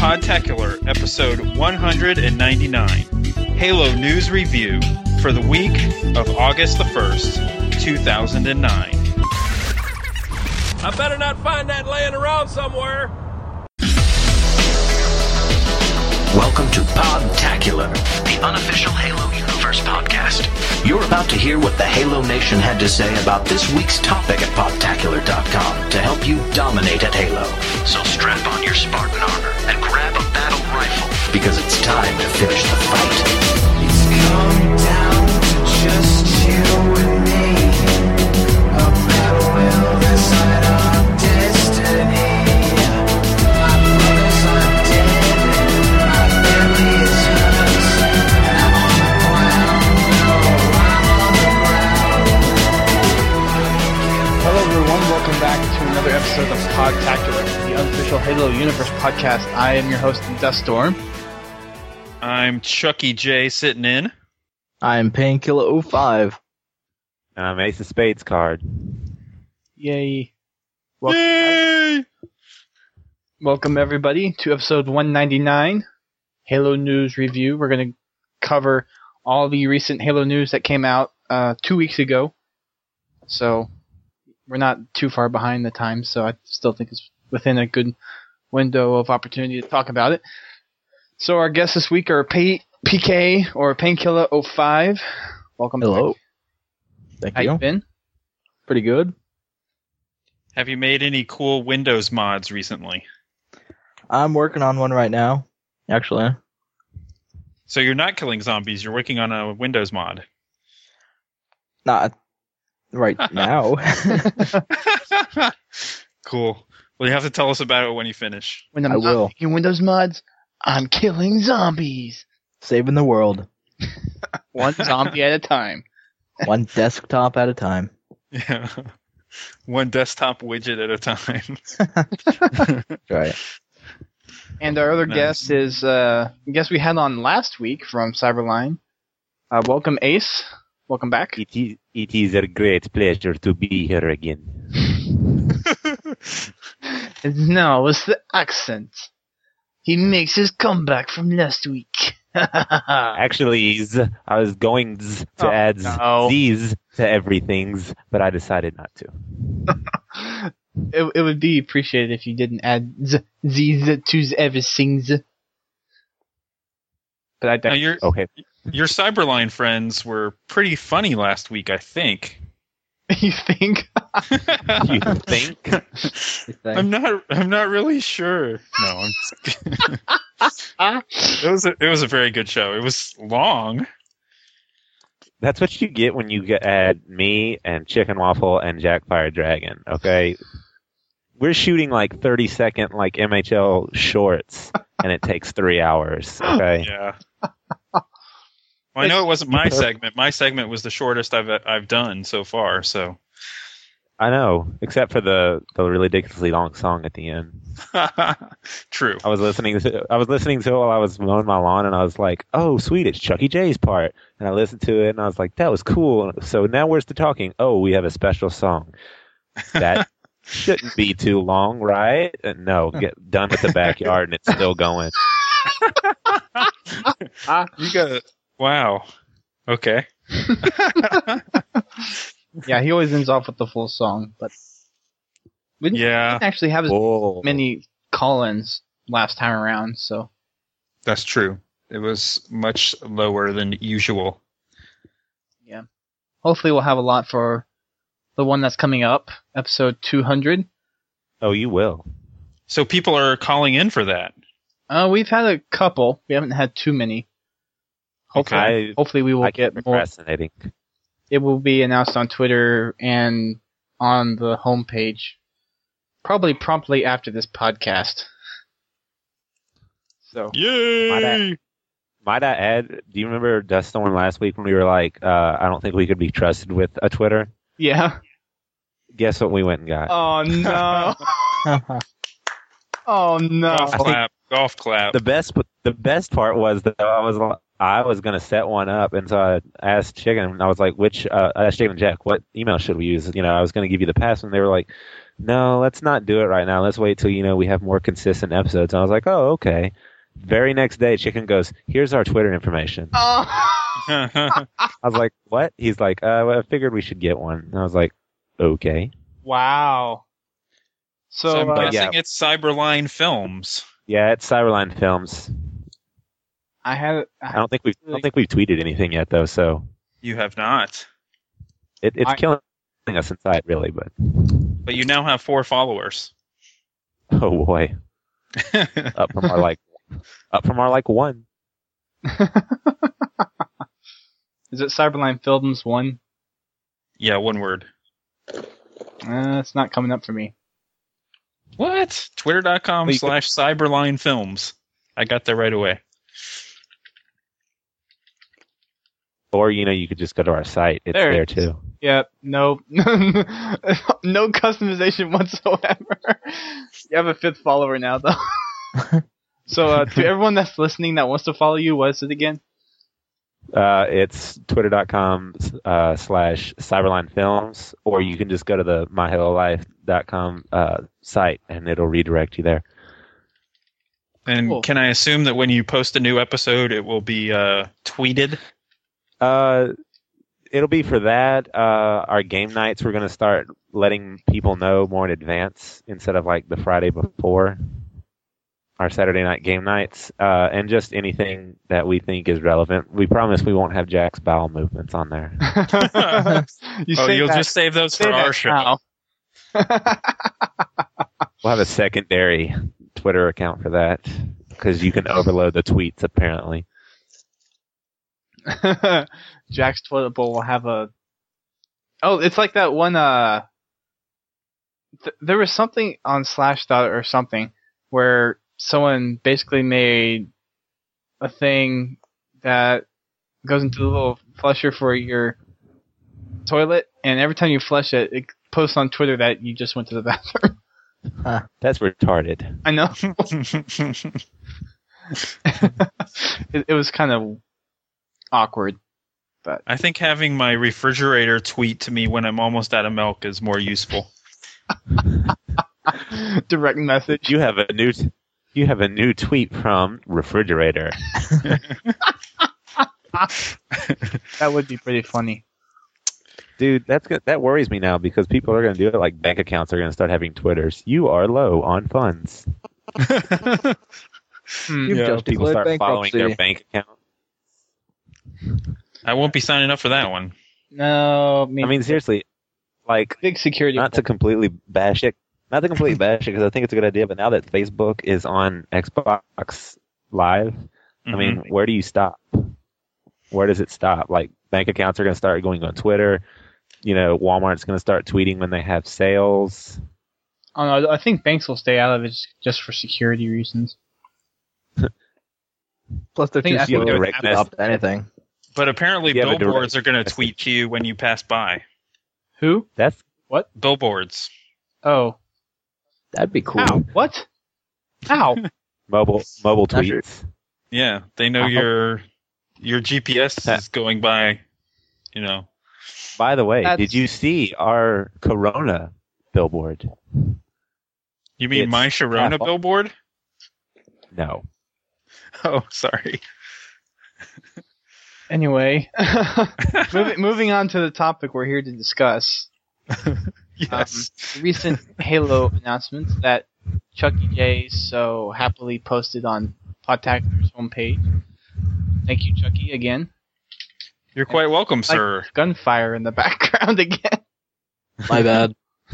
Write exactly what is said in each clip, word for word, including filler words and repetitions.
Podtacular, episode one ninety-nine, Halo News Review for the week of August the first, two thousand nine. I better not find that laying around somewhere. Welcome to Podtacular, the unofficial Halo Universe podcast. You're about to hear what the Halo Nation had to say about this week's topic at podtacular dot com to help you dominate at Halo. So strap on your Spartan armor and grab a battle rifle, because it's time to finish the fight. It's come down to just you and me. A battle will decide our destiny. My brothers are dead and my family is hurt. And I'm on the ground, no, I'm on the ground. Hello everyone, welcome back to another episode of Podtacular, the unofficial Halo Universe podcast. I am your host, Duststorm. I'm Chucky J sitting in. I'm Painkiller oh five. And I'm Ace of Spades card. Yay. Welcome, Yay! welcome everybody to episode one ninety-nine, Halo News Review. We're going to cover all the recent Halo news that came out uh, two weeks ago. So we're not too far behind the time, so I still think it's within a good window of opportunity to talk about it. So our guests this week are P- PK or Painkiller oh five. Welcome. Hello. Back. Thank How you. you been? Pretty good. Have you made any cool Windows mods recently? I'm working on one right now, actually. So you're not killing zombies, you're working on a Windows mod. Not right now. Cool. Well, you have to tell us about it when you finish. When I'm I not will. making Windows mods, I'm killing zombies. Saving the world. One zombie at a time. One desktop at a time. Yeah. One desktop widget at a time. Right. And our other Nice. guest is, uh, I guess we had on last week from Cyberline. Uh, welcome, Ace. Welcome back. It is, it is a great pleasure to be here again. No, it's the accent. He makes his comeback from last week. Actually, z- I was going z- to Oh, add z- no. these to everything's, but I decided not to. it, it would be appreciated if you didn't add z- these to everything's. But I Now, don't. your, Okay. your Cyberline friends were pretty funny last week, I think. You think? You think? I'm not. I'm not really sure. No, I'm just it was. A, it was a very good show. It was long. That's what you get when you get, add me and Chicken Waffle and Jack Fire Dragon, okay? We're shooting like thirty second like M H L shorts, and it takes three hours, okay? Yeah. Well, I know it wasn't my segment. My segment was the shortest I've I've done so far. So I know, except for the, the ridiculously long song at the end. true. I was listening to I was listening to it while I was mowing my lawn, and I was like, "Oh, sweet, it's Chucky J's part." And I listened to it, and I was like, "That was cool." So now where's the talking? Oh, we have a special song. That shouldn't be too long, right? And no, get done with the backyard, and it's still going. You got wow. Okay. Yeah, he always ends off with the full song, but we didn't, Yeah, didn't actually have as Whoa. many call-ins last time around, so that's true. It was much lower than usual. yeah. Hopefully we'll have a lot for the one that's coming up, episode two hundred. Oh, you will. So people are calling in for that. Uh, we've had a couple. We haven't had too many. Hopefully, I- hopefully we will I get keep more. procrastinating. It will be announced on Twitter and on the homepage, probably promptly after this podcast. So Yay! Might I, might I add, do you remember Duststorm last week when we were like, uh, I don't think we could be trusted with a Twitter? yeah. Guess what we went and got? Oh no. Oh no. Golf clap. Golf clap. The best, the best part was that I was, I was gonna set one up, and so I asked Chicken, and I was like, "Which?" Uh, I asked Chicken and Jack, "What email should we use?" You know, I was gonna give you the password, and they were like, no, let's not do it right now. Let's wait till, you know, we have more consistent episodes. And I was like, oh, okay. Very next day, Chicken goes, here's our Twitter information. Oh. I was like, what? He's like, uh, well, I figured we should get one. And I was like, okay. Wow. So, So I'm uh, guessing yeah. it's Cyberline Films. Yeah, it's Cyberline Films. I had. I don't think we've I don't think we've tweeted anything yet though, so You have not. it, it's I- killing us inside really, but But you now have four followers. oh boy. Up from our like up from our like one. Is it Cyberline Films one? Yeah, one word. Uh, it's not coming up for me. What? Twitter.com Well, you slash Cyberline Films. I got there right away. Or, you know, you could just go to our site. It's There there, it is. too. Yep. No. No customization whatsoever. You have a fifth follower now, though. So, uh, to everyone that's listening that wants to follow you, what is it again? Uh, it's twitter.com uh, slash Cyberline Films, or you can just go to the my halo life dot com uh, site and it'll redirect you there. And Cool. can I assume that when you post a new episode, it will be uh, tweeted? Uh, it'll be for that. Uh, our game nights, we're going to start letting people know more in advance instead of like the Friday before. Our Saturday night game nights, uh, and just anything that we think is relevant. We promise we won't have Jack's bowel movements on there. You Oh, say you'll that- just save those say for that our show. now. We'll have a secondary Twitter account for that because you can overload the tweets apparently. Jack's toilet bowl will have a. Oh, it's like that one. Uh, th- there was something on Slashdot or something where someone basically made a thing that goes into the little flusher for your toilet, and every time you flush it, it posts on Twitter that you just went to the bathroom. That's retarded. I know. it, it was kind of awkward. I think having my refrigerator tweet to me when I'm almost out of milk is more useful. Direct message. You have a new t- you have a new tweet from refrigerator. That would be pretty funny. Dude, that's good. That worries me now because people are going to do it like bank accounts are going to start having Twitters. You are low on funds. Hmm. You've Yeah, just People declared start following their bankruptcy. bank account. I won't be signing up for that one. No, I mean, I mean, seriously, like, big security. not to completely bash it, not to completely bash it because I think it's a good idea, but now that Facebook is on Xbox Live, I mean, where do you stop? Where does it stop? Like, bank accounts are going to start going on Twitter. You know, Walmart's going to start tweeting when they have sales. I don't know. I think banks will stay out of it just for security reasons. Plus, they're I think- too I slow think to direct adopt anything. But apparently You have a direct billboards are going to message. tweet to you when you pass by. Who? That's Billboards. Oh. That'd be cool. Ow. What? Ow. mobile mobile Not sure. tweets. Yeah, they know Uh-huh. your your G P S is going by, you know. By the way, That's- did you see our Corona billboard? You mean It's my Sharona half- billboard? No. Oh, sorry. Anyway, moving, moving on to the topic we're here to discuss. Yes. Um, recent Halo announcements that Chucky J so happily posted on Podtacular's homepage. Thank you, Chucky, again. You're quite welcome, Like sir. gunfire in the background again. My bad.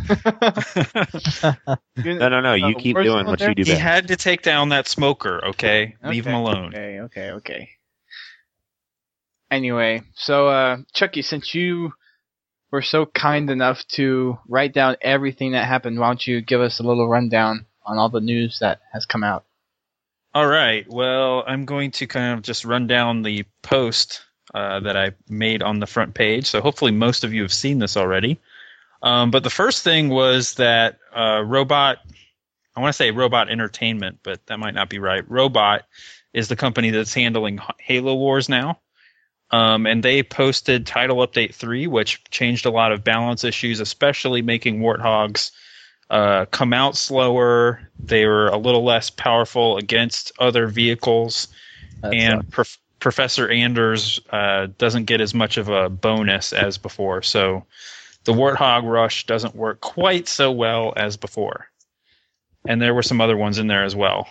No, no, no. You Uh, keep where's doing someone what there? you do He best. had to take down that smoker, okay? Leave Okay, him alone. Okay, okay, okay. Anyway, so uh, Chucky, since you were so kind enough to write down everything that happened, why don't you give us a little rundown on all the news that has come out? All right. Well, I'm going to kind of just run down the post uh, that I made on the front page. So hopefully most of you have seen this already. Um, but the first thing was that uh, Robot, I want to say Robot Entertainment, but that might not be right. Robot is the company that's handling Halo Wars now. Um, and they posted Title Update three, which changed a lot of balance issues, especially making Warthogs uh, come out slower. They were a little less powerful against other vehicles, That and sucks. Prof- Professor Anders uh, doesn't get as much of a bonus as before. So the Warthog Rush doesn't work quite so well as before. And there were some other ones in there as well.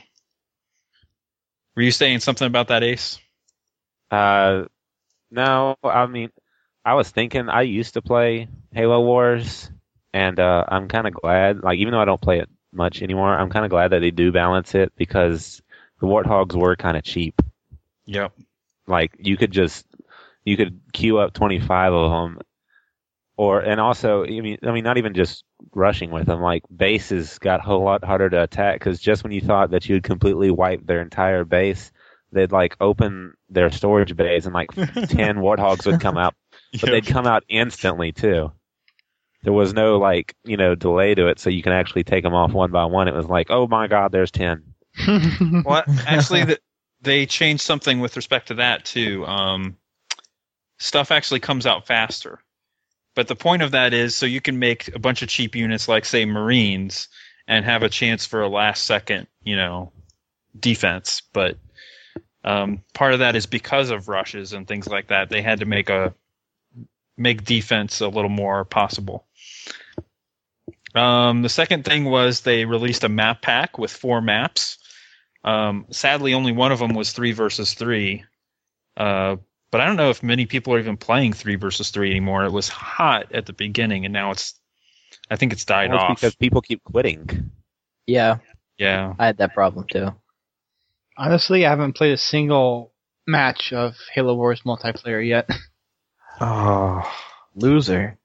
Were you saying something about that, Ace? Uh, no, I mean, I was thinking I used to play Halo Wars, and uh, I'm kind of glad, like, even though I don't play it much anymore, I'm kind of glad that they do balance it because the Warthogs were kind of cheap. Yep. Like, you could just, you could queue up twenty-five of them, or, and also, I mean, I mean, not even just rushing with them, like, bases got a whole lot harder to attack, because just when you thought that you'd completely wipe their entire base, they'd, like, open their storage bays, and, like, ten Warthogs would come out, but Yep. they'd come out instantly, too. There was no, like, you know, delay to it, so you can actually take them off one by one. It was like, oh my god, there's ten. Well, actually, the, they changed something with respect to that, too. Um, stuff actually comes out faster. But the point of that is so you can make a bunch of cheap units like, say, Marines and have a chance for a last-second, you know, defense. But um, part of that is because of rushes and things like that. They had to make a make defense a little more possible. Um, the second thing was they released a map pack with four maps. Um, sadly, only one of them was three versus three. Uh, but I don't know if many people are even playing three versus three anymore. It was hot at the beginning, and now it's, I think it's died Well, it's off. because people keep quitting. Yeah, Yeah. I had that problem too. Honestly, I haven't played a single match of Halo Wars multiplayer yet. Oh, loser.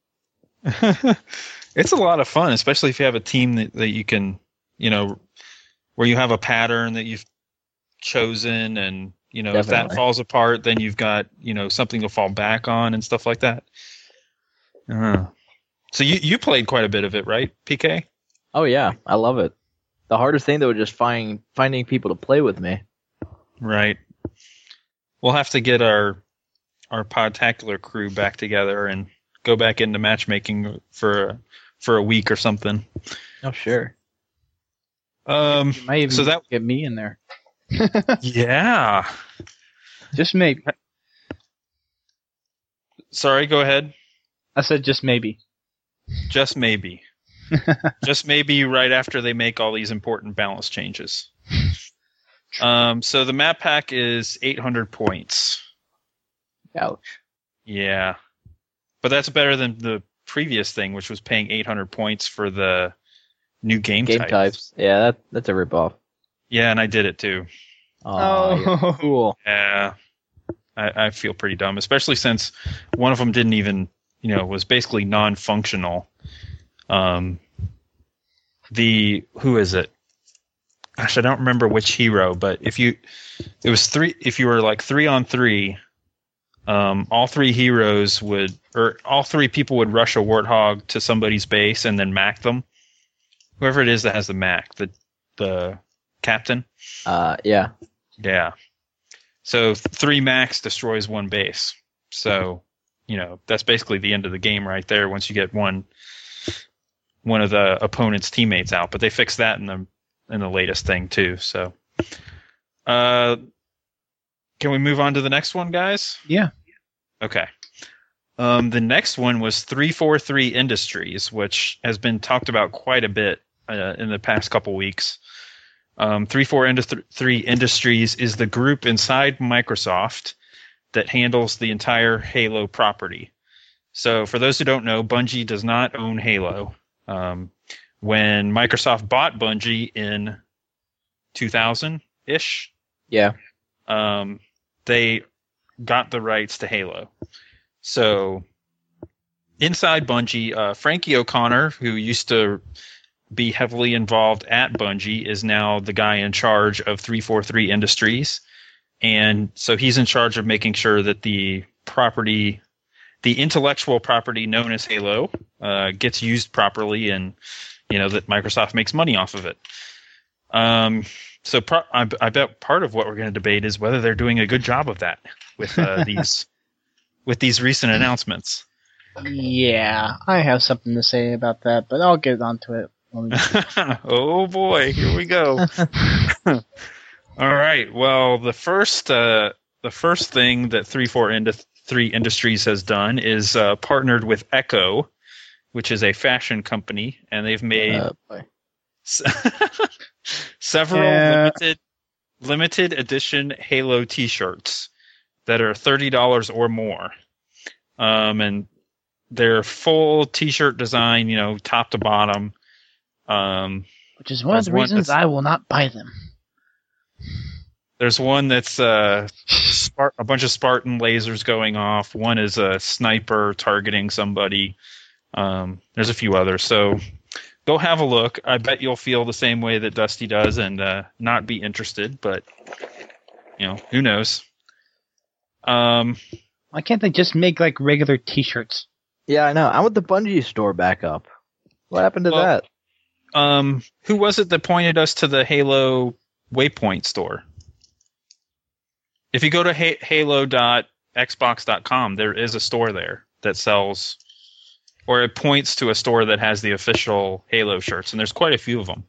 It's a lot of fun, especially if you have a team that, that you can, you know, where you have a pattern that you've chosen, and, you know, if that Definitely. falls apart, then you've got, you know, something to fall back on and stuff like that. Uh-huh. So you, you played quite a bit of it, right, P K? Oh yeah, I love it. The hardest thing though was just finding finding people to play with me. Right. We'll have to get our our Podtacular crew back together and go back into matchmaking for for a week or something. Oh sure. Um, You might even so that get me in there. yeah. Just maybe. Sorry, go ahead. I said just maybe. Just maybe. Just maybe right after they make all these important balance changes. Um, so the map pack is eight hundred points. Ouch. Yeah. But that's better than the previous thing, which was paying eight hundred points for the new game, Game types. types. Yeah, that that's a ripoff. Yeah, and I did it too. Oh, you're cool. Yeah. I, I feel pretty dumb, especially since one of them didn't even, you know, was basically non-functional. Um, the, who is it? Gosh, I don't remember which hero, but if you, it was three, if you were like three on three, um, all three heroes would, or all three people would rush a Warthog to somebody's base and then mac them. Whoever it is that has the mac, the, the captain. Uh, yeah. Yeah. So th- three max destroys one base. So, you know, that's basically the end of the game right there once you get one one of the opponent's teammates out. But they fixed that in the in the latest thing too. So uh can we move on to the next one, guys? Yeah. Okay. Um the next one was three forty-three Industries, which has been talked about quite a bit uh, in the past couple weeks. Um, three forty-three Industries is the group inside Microsoft that handles the entire Halo property. So for those who don't know, Bungie does not own Halo. Um, when Microsoft bought Bungie in two thousand-ish, Yeah. um, they got the rights to Halo. So inside Bungie, uh, Frankie O'Connor, who used to be heavily involved at Bungie, is now the guy in charge of three forty-three Industries. And so he's in charge of making sure that the property, the intellectual property known as Halo, uh, gets used properly, and, you know, that Microsoft makes money off of it. Um, so pro- I, I bet part of what we're going to debate is whether they're doing a good job of that with uh, these with these recent announcements. Yeah, I have something to say about that, but I'll get onto it Oh boy, here we go. All right. Well, the first uh, the first thing that three four three Industries has done is uh, partnered with Echo, which is a fashion company, and they've made Uh, boy. s- several Yeah. limited limited edition Halo T-shirts that are thirty dollars or more, um, and they're full T-shirt design, you know, top to bottom. Um, Which is one of There's the one reasons that's- I will not buy them. There's one that's uh, Spart- a bunch of Spartan lasers going off. One is a sniper targeting somebody. Um, there's a few others. So go have a look. I bet you'll feel the same way that Dusty does and uh, not be interested. But, you know, who knows? Um, Why can't they just make like regular T-shirts? Yeah, I know. I want the Bungie store back up. What happened to Well- that? um, who was it that pointed us to the Halo Waypoint store? If you go to ha- halo dot xbox dot com, there is a store there that sells, or it points to a store that has the official Halo shirts, and there's quite a few of them.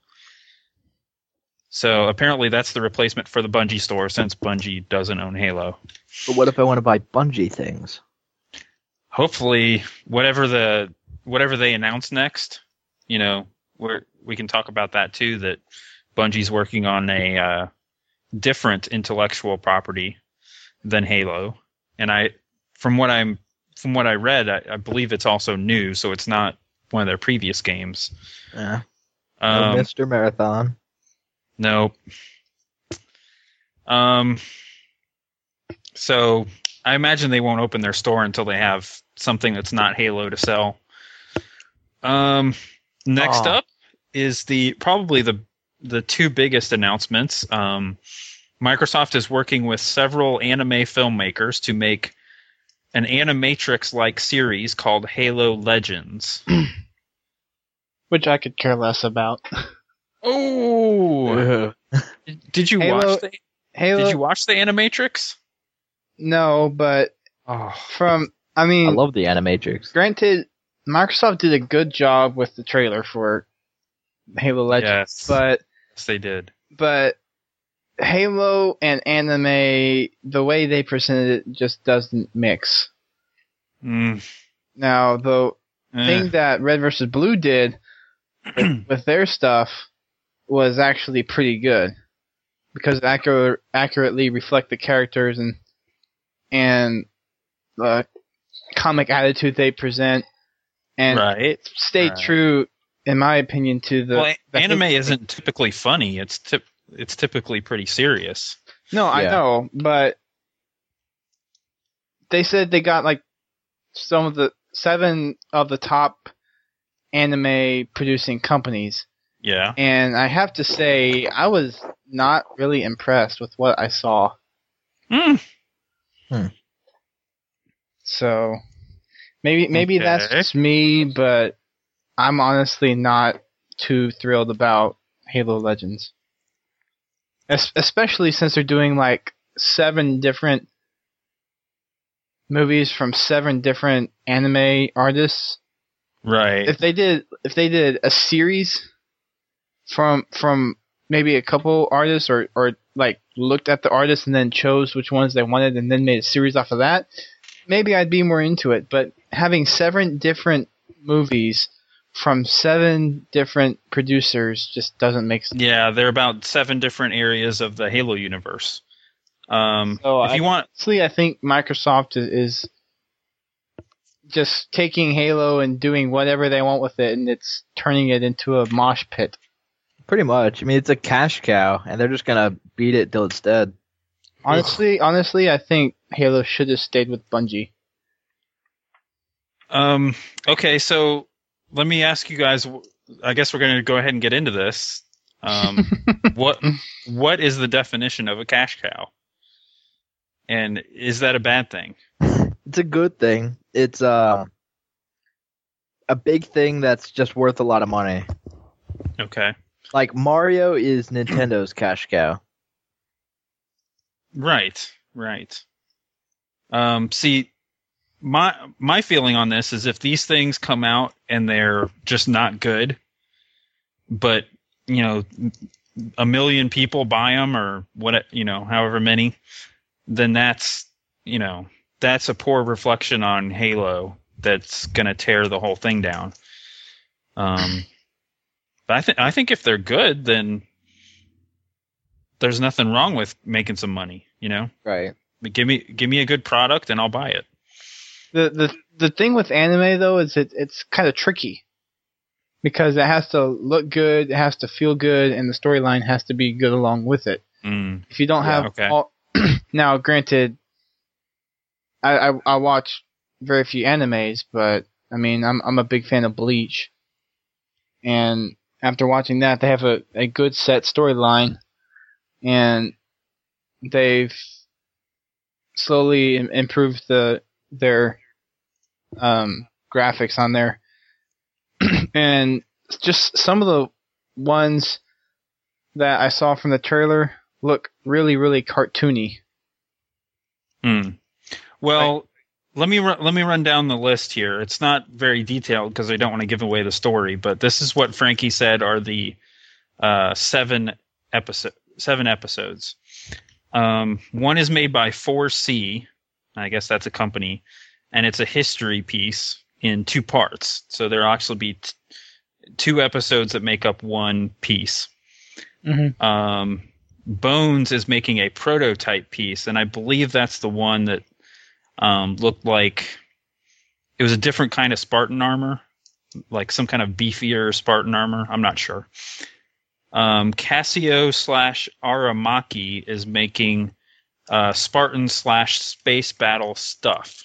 So apparently that's the replacement for the Bungie store, since Bungie doesn't own Halo. But what if I want to buy Bungie things? Hopefully, whatever the whatever they announce next, you know, we're, we can talk about that too. That Bungie's working on a uh, different intellectual property than Halo, and I, from what I'm, from what I read, I, I believe it's also new, so it's not one of their previous games. Yeah. Um, Mister Marathon. No. Um. So I imagine they won't open their store until they have something that's not Halo to sell. Um. Next Aw. up is the probably the the two biggest announcements. Um, Microsoft is working with several anime filmmakers to make an Animatrix-like series called Halo Legends. Which I could care less about. Oh, did you Halo- watch the Halo, Did you watch the Animatrix? no, but Oh, from I I mean, love the Animatrix. granted, Microsoft did a good job with the trailer for Halo Legends, yes, but yes, they did. but Halo and anime, the way they presented it just doesn't mix. Mm, Now, the eh. thing that Red versus. Blue did with, with their stuff was actually pretty good because it accurate, accurately reflect the characters and and the comic attitude they present, and right. stayed Right. true, in my opinion, to the. Well, a- the anime Halo- isn't typically funny. It's tip, It's typically pretty serious. No, I Yeah. know, but they said they got like some of the seven of the top anime producing companies, Yeah. and I have to say I was not really impressed with what I saw. Mm. So maybe maybe that's Okay. just me, but I'm honestly not too thrilled about Halo Legends. Es- especially since they're doing like seven different movies from seven different anime artists. Right. If they did if they did a series from from maybe a couple artists or or like looked at the artists and then chose which ones they wanted and then made a series off of that, maybe I'd be more into it. But having seven different movies from seven different producers just doesn't make sense. Yeah, they're about seven different areas of the Halo universe. Um, So if you I- want, Honestly, I think Microsoft is, is just taking Halo and doing whatever they want with it, and it's turning it into a mosh pit. Pretty much. I mean, it's a cash cow, and they're just gonna beat it till it's dead. Honestly, honestly, I think Halo should have stayed with Bungie. um, okay, so let me ask you guys. I guess we're going to go ahead and get into this. Um, what what is the definition of a cash cow? And is that a bad thing? It's a good thing. It's uh, a big thing that's just worth a lot of money. Okay. Like Mario is Nintendo's cash cow. Right, right. Um, see, my my feeling on this is if these things come out and they're just not good, but you know, a million people buy them or what, you know, however many, then that's, you know, that's a poor reflection on Halo that's going to tear the whole thing down. Um, but I think I think if they're good, then there's nothing wrong with making some money, you know? Right. But give me give me a good product and I'll buy it. The the the thing with anime though is it it's kind of tricky because it has to look good, it has to feel good, and the storyline has to be good along with it. Mm. If you don't Yeah, have okay. all, now, granted, I, I I watch very few animes, but I mean I'm I'm a big fan of Bleach, and after watching that, they have a, a good set storyline, and they've slowly im- improved the their um, graphics on there, and just some of the ones that I saw from the trailer look really, really cartoony. Hmm. Well, let me ru- let me run down the list here. It's not very detailed because I don't want to give away the story, but this is what Frankie said are the uh, seven episode seven episodes. Um, one is made by four C. I guess that's a company, and it's a history piece in two parts. So there'll actually be t- two episodes that make up one piece. Mm-hmm. Um, Bones is making a prototype piece, and I believe that's the one that um, looked like it was a different kind of Spartan armor, like some kind of beefier Spartan armor. I'm not sure. Um, Casio slash Aramaki is making uh, Spartan slash space battle stuff.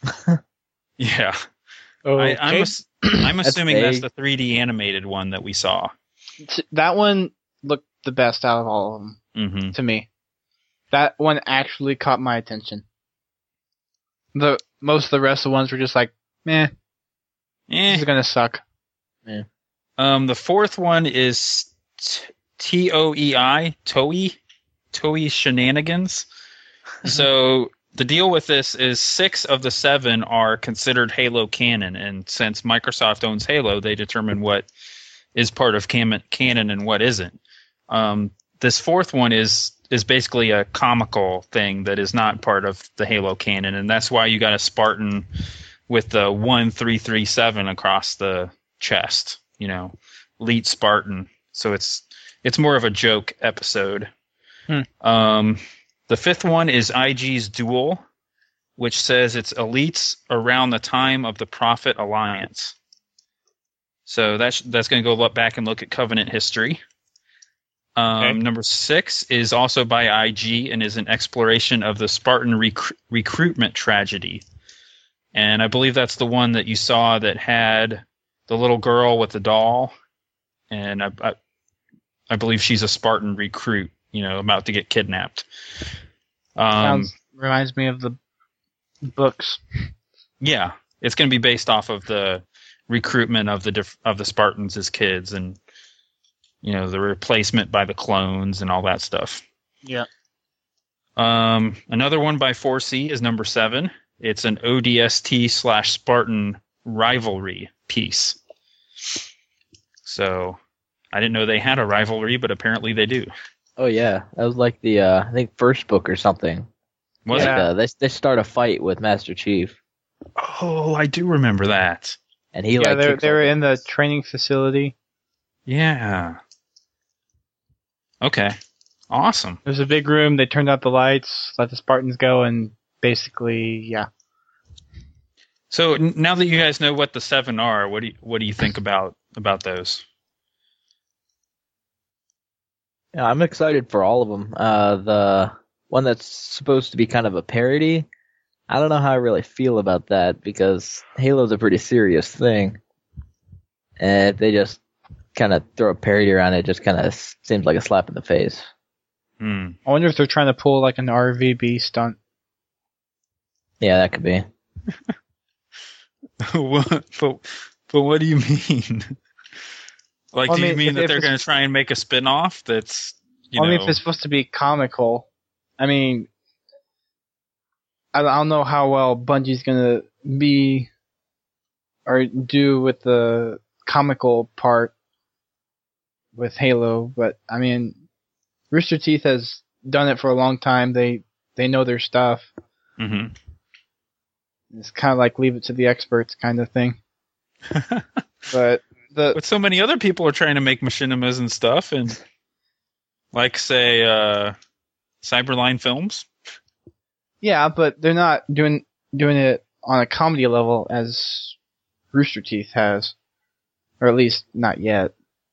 Yeah. Okay. I, I'm, ass- I'm That's assuming that's vague. the three D animated one that we saw. That one looked the best out of all of them Mm-hmm. to me. That one actually caught my attention. The most of the rest of the ones were just like, meh, Eh. this is gonna suck. Um, the fourth one is T O E I, Toei, Toei Shenanigans. So the deal with this is six of the seven are considered Halo canon, and since Microsoft owns Halo, they determine what is part of cam- canon and what isn't. Um, this fourth one is is basically a comical thing that is not part of the Halo canon, and that's why you got a Spartan with the one three three seven across the chest. You know, Elite Spartan. So it's it's more of a joke episode. Hmm. Um, the fifth one is I G's Duel, which says it's elites around the time of the Prophet Alliance. So that's that's going to go look back and look at Covenant history. Um, Okay. Number six is also by I G and is an exploration of the Spartan rec- recruitment tragedy. And I believe that's the one that you saw that had the little girl with the doll, and I, I, I believe she's a Spartan recruit, you know, about to get kidnapped. Um, Sounds reminds me of the books. yeah, it's going to be based off of the recruitment of the diff- of the Spartans as kids, and you know, the replacement by the clones and all that stuff. Yeah. Um, another one by four C is number seven. It's an O D S T slash Spartan rivalry piece. So I didn't know they had a rivalry, but apparently they do. Oh yeah, that was like the uh, I think first book or something. Was Like, Yeah. uh, they they start a fight with Master Chief, it? Oh, I do remember that. and he Yeah, like they're kicks they're like- in the training facility. Yeah. Okay. Awesome. There's a big room. They turned out the lights, let the Spartans go, and basically, yeah. So n- now that you guys know what the seven are, what do you, what do you think about about those? Yeah, I'm excited for all of them. Uh, the one that's supposed to be kind of a parody, I don't know how I really feel about that because Halo's a pretty serious thing, and if they just kind of throw a parody around it, just kind of seems like a slap in the face. Hmm. I wonder if they're trying to pull like an R V B stunt. Yeah, that could be. what, but, but what do you mean? Like, Well, I do you mean, mean if- that if they're it's- going to try and make a spin-off that's, you I know... mean, if it's supposed to be comical, I mean, I, I don't know how well Bungie's gonna be or do with the comical part. with Halo, but I mean, Rooster Teeth has done it for a long time. They they know their stuff. Mm-hmm. It's kind of like leave it to the experts kind of thing. But the But so many other people are trying to make machinimas and stuff, and like say uh, Cyberline Films. yeah, but they're not doing doing it on a comedy level as Rooster Teeth has, or at least not yet.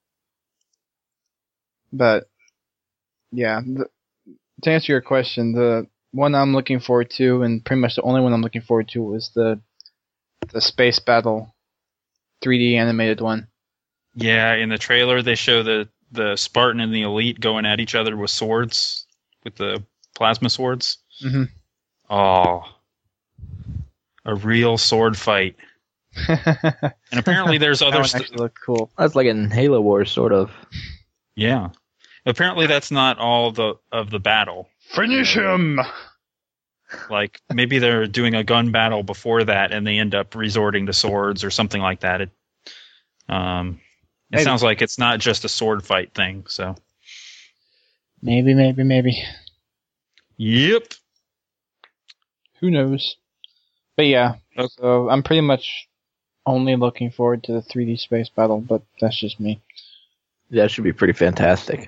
But yeah, the, to answer your question, the one I'm looking forward to, and pretty much the only one I'm looking forward to, was the the Space Battle three D animated one. Yeah, in the trailer they show the the Spartan and the Elite going at each other with swords, with the plasma swords. Mm-hmm. Oh, a real sword fight. And apparently there's That other one st- actually looked cool. That's like in Halo Wars, sort of. Yeah. Apparently that's not all the of the battle. Finish him! Like maybe they're doing a gun battle before that and they end up resorting to swords or something like that. It um it Maybe. sounds like it's not just a sword fight thing, so Maybe, maybe, maybe. yep. Who knows? But yeah, Okay. so I'm pretty much only looking forward to the three D Space Battle, but that's just me. That should be pretty fantastic.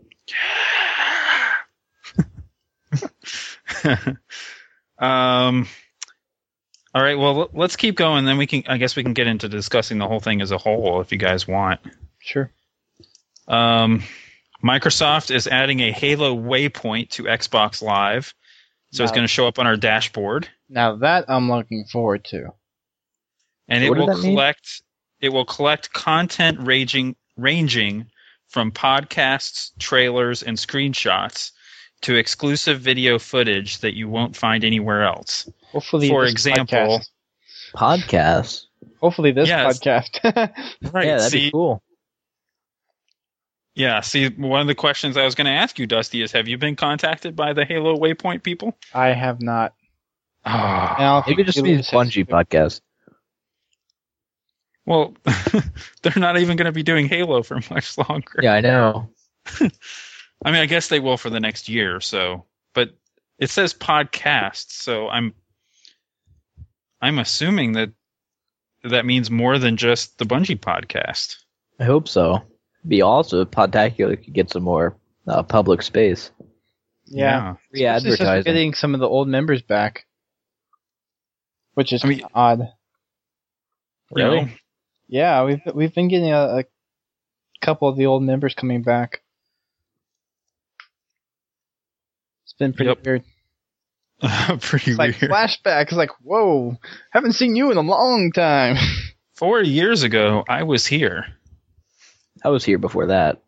um all right, well l- let's keep going, then we can I guess we can get into discussing the whole thing as a whole if you guys want. Sure. Um Microsoft is adding a Halo waypoint to Xbox Live. So it's Now- going to show up on our dashboard, Now that I'm looking forward to. and it What does will that mean? collect it will collect content ranging ranging from podcasts, trailers, and screenshots to exclusive video footage that you won't find anywhere else. Hopefully, For this example- podcast, Podcasts. hopefully this Yes. podcast. Right. Yeah, that'd see, be cool. yeah. See, one of the questions I was going to ask you, Dusty, is: have you been contacted by the Halo Waypoint people? I have not. Ah. And I don't Maybe think just Halo be has- Bungie podcast. Well, they're not even going to be doing Halo for much longer. Yeah, I know. I mean, I guess they will for the next year or so, but it says podcast, so I'm I'm assuming that that means more than just the Bungie podcast. I hope so. Be also if Podtacular could get some more uh, public space. Yeah. Free Especially since we're advertising. getting some of the old members back, which is I mean- kinda odd. You Really? know? Yeah, we've we've been getting a, a couple of the old members coming back. It's been pretty Yep. weird. Pretty It's like weird. flashbacks. Like, whoa, haven't seen you in a long time. Four years ago, I was here. I was here before that.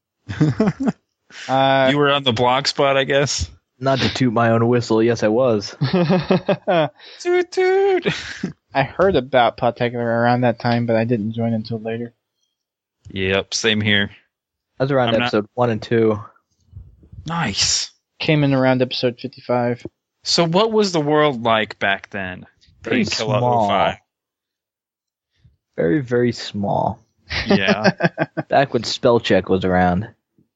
Uh, You were on the blog spot, I guess. Not to toot my own whistle, yes I was. Toot toot. I heard about Podtacular around that time, but I didn't join until later. Yep, same here. I was around I'm not- episode one and two. Nice. Came in around episode fifty-five. So, what was the world like back then? Very Painkiller small. oh five. Very, very small. Yeah. Back when spell check was around.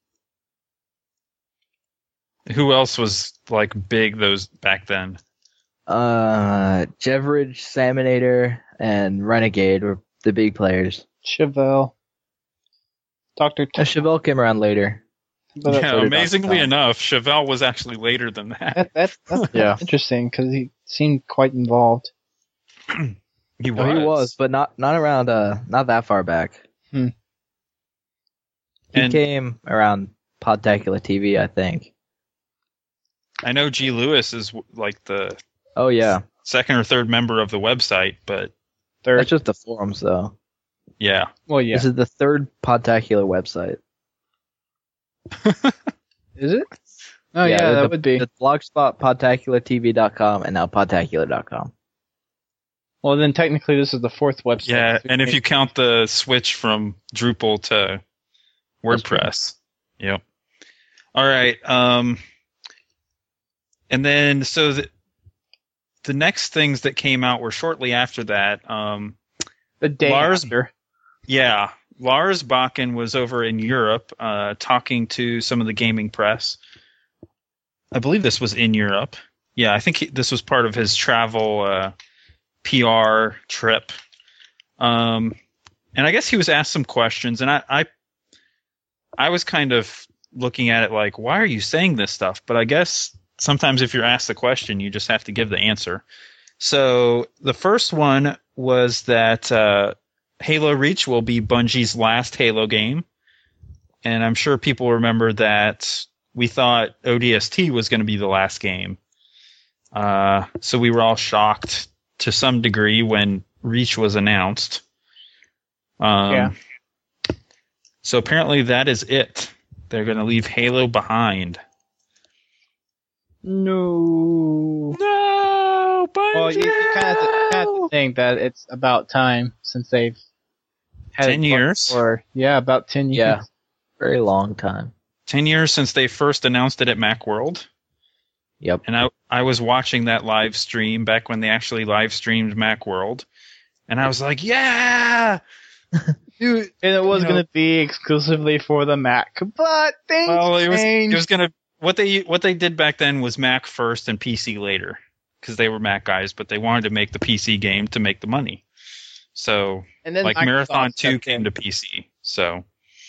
Who else was like big those back then? Uh, Jeverage, Salmonator, and Renegade were the big players. Chevelle. Doctor Uh, Chevelle came around later. But yeah, that's- Doctor amazingly Tom. enough, Chevelle was actually later than that. that, that, that's Yeah. interesting because he seemed quite involved. He was. No, he was, but not not around. Uh, not that far back. Hmm. He And- came around Podtacular T V, I think. I know G. Lewis is like the Oh yeah, second or third member of the website, but Third. that's just the forums though. yeah. Well, yeah. This is the third Podtacular website. Is it? Oh yeah, the- that would be. The blogspot podtacular T V dot com and now podtacular dot com. Well, then technically this is the fourth website. Yeah, So and if maybe- you count the switch from Drupal to WordPress. Yep. All right. Um, and then, so the, the next things that came out were shortly after that. Um, the day Lars- after. yeah, Lars Bakken was over in Europe uh, talking to some of the gaming press. I believe this was in Europe. Yeah, I think he, this was part of his travel uh, P R trip. Um, and I guess he was asked some questions, and I, I, I was kind of looking at it like, why are you saying this stuff? But I guess sometimes if you're asked the question, you just have to give the answer. So the first one was that uh, Halo Reach will be Bungie's last Halo game. And I'm sure people remember that we thought O D S T was going to be the last game. Uh, so we were all shocked to some degree when Reach was announced. Um, Yeah. So apparently that is it. They're going to leave Halo behind. No. No, Bungie! Well, you, you kind of have, have to think that it's about time since they've had Ten it years. For, yeah, about ten years. Yeah. Very long time. Ten years since they first announced it at Macworld. Yep. And I, I was watching that live stream back when they actually live streamed Macworld. And I was like, yeah! Dude, And it was You know- going to be exclusively for the Mac, but things well, it was, changed. it was going to... What they what they did back then was Mac first and P C later. Because they were Mac guys, but they wanted to make the P C game to make the money. So, and then like Microsoft Marathon two stepped came in. to P C. So,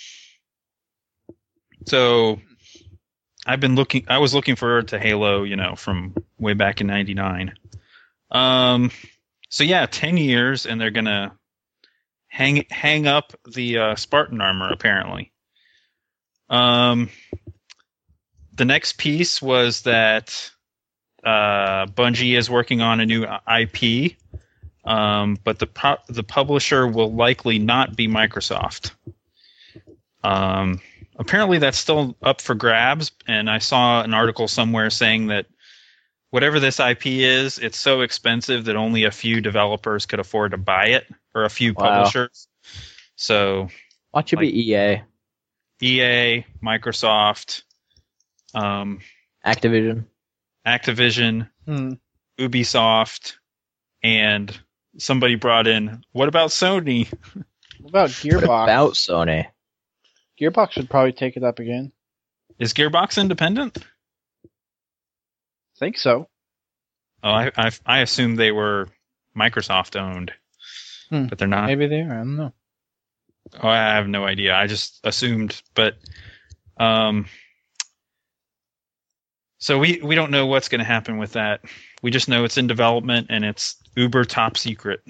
so I've been looking. I was looking forward to Halo, you know, from way back in ninety-nine. Um. So yeah, ten years, and they're gonna hang hang up the uh, Spartan armor apparently. Um. The next piece was that uh, Bungie is working on a new I P. Um, but the pu- the publisher will likely not be Microsoft. Um, apparently, that's still up for grabs, and I saw an article somewhere saying that whatever this I P is, it's so expensive that only a few developers could afford to buy it, or a few Wow. publishers. So Watch it Like- be E A, E A, Microsoft, um, Activision. Activision, Hmm. Ubisoft, and somebody brought in, what about Sony? What about What Gearbox? about Sony? Gearbox should probably take it up again. Is Gearbox independent? I think so. Oh, I I, I assumed they were Microsoft owned, Hmm. but they're not. Maybe they are. I don't know. Oh, I have no idea. I just assumed, but um, so we we don't know what's going to happen with that. We just know it's in development and it's uber top secret.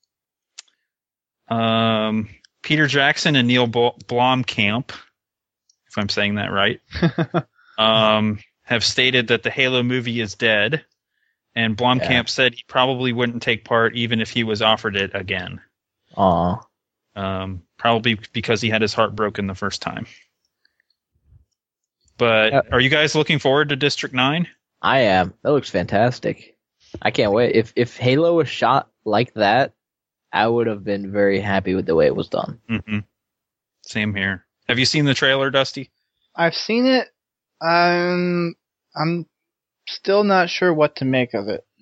Um, Peter Jackson and Neil Bl- Blomkamp, if I'm saying that right, um, have stated that the Halo movie is dead, and Blomkamp Yeah. said he probably wouldn't take part even if he was offered it again. Aw. Um, probably because he had his heart broken the first time. But Yeah. are you guys looking forward to District nine? I am. That looks fantastic. I can't wait. If if Halo was shot like that, I would have been very happy with the way it was done. Mm-hmm. Same here. Have you seen the trailer, Dusty? I've seen it. Um, I'm still not sure what to make of it.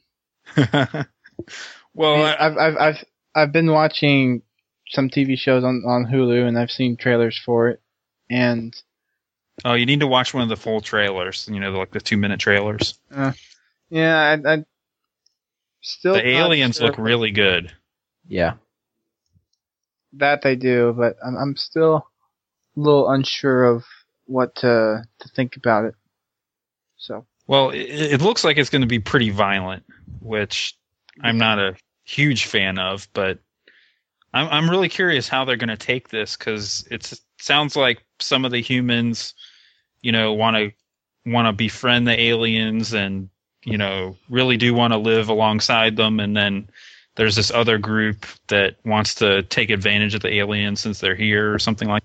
well, I mean, I, I've I've I've I've been watching some T V shows on, on Hulu, and I've seen trailers for it. And oh, you need to watch one of the full trailers. You know, like the two-minute trailers. yeah, I, I still The not aliens sure look really good. Yeah. that they do, but I'm I'm still a little unsure of what to to think about it. So Well, it, it looks like it's going to be pretty violent, which I'm not a huge fan of, but I'm I'm really curious how they're going to take this because it sounds like some of the humans, you know, want to want to befriend the aliens and you know really do want to live alongside them, and then there's this other group that wants to take advantage of the aliens since they're here or something like.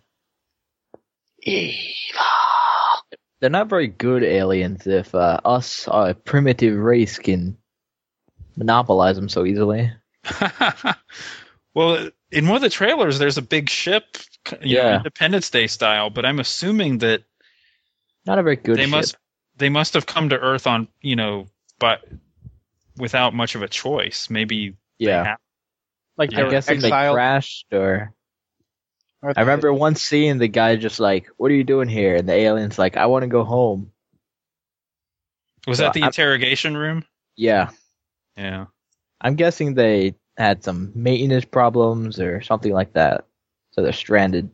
They're not very good aliens if uh, us, a primitive race, can monopolize them so easily. Well, in one of the trailers, there's a big ship, you know, Yeah. Independence Day style, but I'm assuming that Not a very good they ship. must they must have come to Earth on you know, but without much of a choice. Maybe they Yeah. have- like I'm they're guessing they exiled, crashed or... I remember once seeing the guy just like, "What are you doing here?" And the alien's like, "I want to go home." Was So that the I'm- interrogation room? Yeah, Yeah. I'm guessing they had some maintenance problems or something like that, so they're stranded.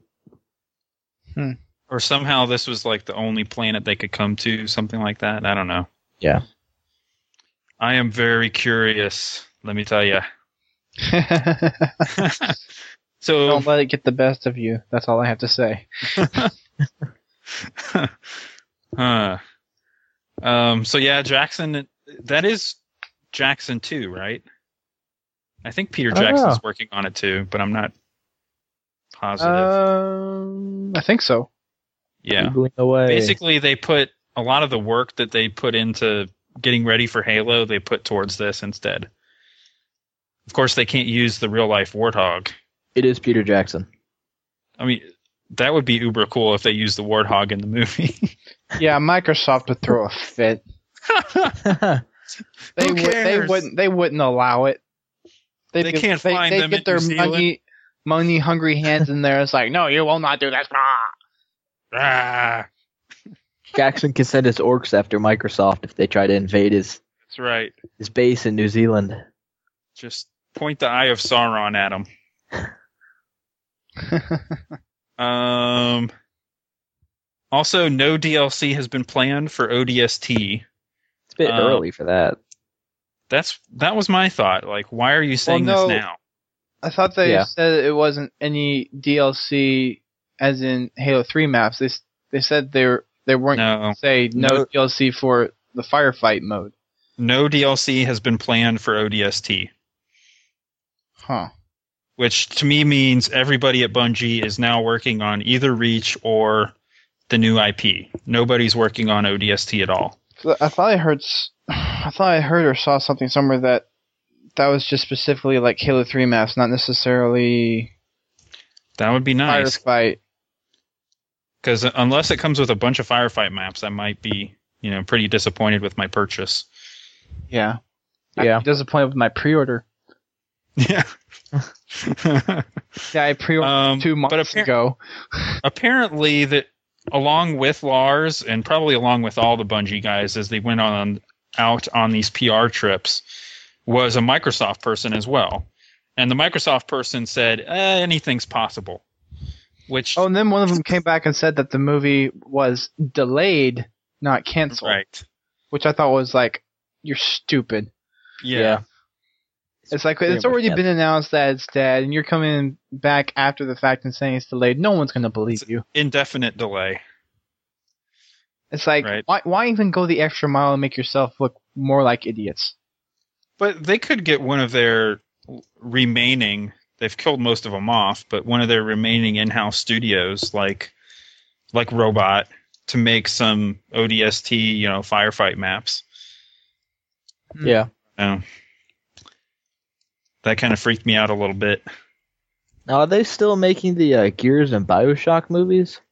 Or somehow this was like the only planet they could come to, something like that. I don't know. Yeah. I am very curious, let me tell you. So, Don't let it get the best of you. That's all I have to say. huh. Um, so yeah, Jackson, that is Jackson two, right? I think Peter I don't Jackson's know. working on it too, but I'm not positive. Um, I think so. yeah. Googling away. Basically, they put a lot of the work that they put into getting ready for Halo, they put towards this instead. Of course, they can't use the real life Warthog. It is Peter Jackson. I mean, that would be uber cool if they used the Warthog in the movie. Yeah, Microsoft would throw a fit. They Who would. They cares? wouldn't. They wouldn't allow it. They'd They be- can't they, find they'd them get in their New Zealand. money, money hungry hands in there. It's like, no, you will not do this. ah, Jackson can send his orcs after Microsoft if they try to invade his, that's right. his base in New Zealand. Just point the Eye of Sauron at them. um. Also, no D L C has been planned for O D S T. It's a bit Uh, early for that. That's that was my thought. Like, why are you saying no. this now? I thought they Yeah. said it wasn't any D L C, as in Halo three maps. They s- they said they were they weren't No. going to say no, No. D L C for the firefight mode. No D L C has been planned for O D S T, Huh. which to me means everybody at Bungie is now working on either Reach or the new I P. Nobody's working on O D S T at all. So I thought I heard. s- I thought I heard or saw something somewhere that that was just specifically like Halo three maps, not necessarily That would be nice, firefight. because unless it comes with a bunch of firefight maps, I might be, you know, pretty disappointed with my purchase. Yeah. Yeah. I'm disappointed with my pre-order. Yeah. Yeah, I pre-ordered Um, two months but appar- ago. Apparently, that along with Lars and probably along with all the Bungie guys as they went on out on these P R trips, was a Microsoft person as well. And the Microsoft person said, eh, anything's possible. Which, Oh, and then one of them came back and said that the movie was delayed, not canceled. right. Which I thought was like, you're stupid. Yeah. Yeah. It's like, Pretty it's much already canceled. been announced that it's dead, and you're coming back after the fact and saying it's delayed. No one's going to believe you. Indefinite delay. It's like, Right. why, why even go the extra mile and make yourself look more like idiots? But they could get one of their remaining, they've killed most of them off, but one of their remaining in-house studios, like like Robot, to make some O D S T, you know, firefight maps. Yeah. Oh. That kind of freaked me out a little bit. Now, are they still making the uh, Gears and Bioshock movies?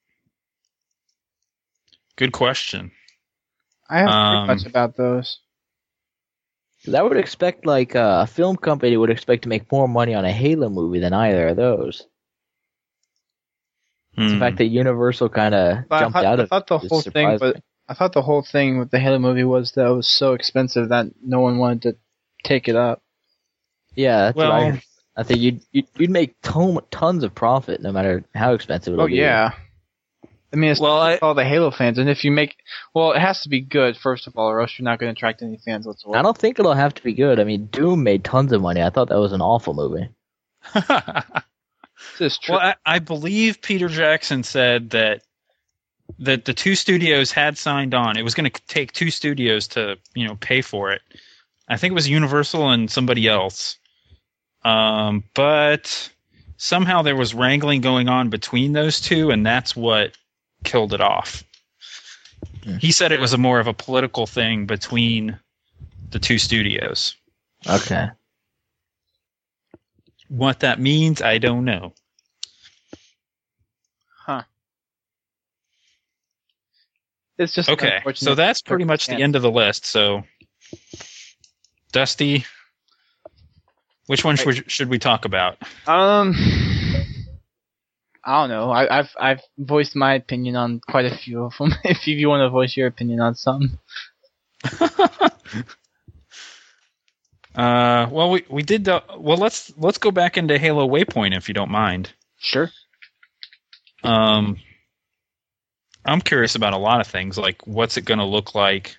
Good question. I haven't Um, heard much about those. 'Cause I would expect, like, uh, a film company would expect to make more money on a Halo movie than either of those. Hmm. The fact that Universal kind of But I jumped thought, out I of thought the it whole thing, surprised but me. I thought the whole thing with the Halo movie was that it was so expensive that no one wanted to take it up. Yeah, that's what I Well, heard. I think you'd, you'd you'd make ton, tons of profit no matter how expensive it'll Oh be. yeah. I mean, it's Well, I- all the Halo fans, and if you make, well, it has to be good first of all, or else you're not going to attract any fans whatsoever. I don't think it'll have to be good. I mean, Doom made tons of money. I thought that was an awful movie. This is true. well, I, I believe Peter Jackson said that that the two studios had signed on. It was going to take two studios to, you know, pay for it. I think it was Universal and somebody else. Um, but somehow there was wrangling going on between those two, and that's what killed it off. Hmm. He said it was a more of a political thing between the two studios. Okay. What that means, I don't know. Huh. It's just Okay, unfortunate so that's pretty much the circumstance. end of the list. So, Dusty, which one should, should we talk about? Um, I don't know. I, I've I've voiced my opinion on quite a few of them. If you want to voice your opinion on something. uh, well, we we did. Uh, well, let's let's go back into Halo Waypoint if you don't mind. Sure. Um, I'm curious about a lot of things, like what's it going to look like.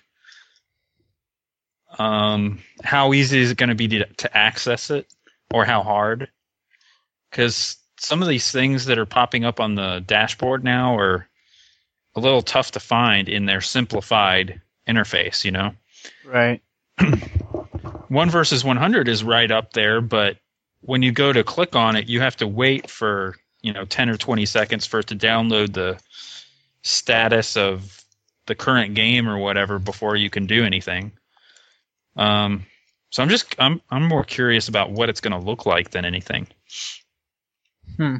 Um, how easy is it going to be to, to access it, or how hard? Because some of these things that are popping up on the dashboard now are a little tough to find in their simplified interface, you know? Right. one versus one hundred is right up there, but when you go to click on it, you have to wait for, you know, ten or twenty seconds for it to download the status of the current game or whatever before you can do anything. Um, so I'm just, I'm, I'm more curious about what it's going to look like than anything. Hmm.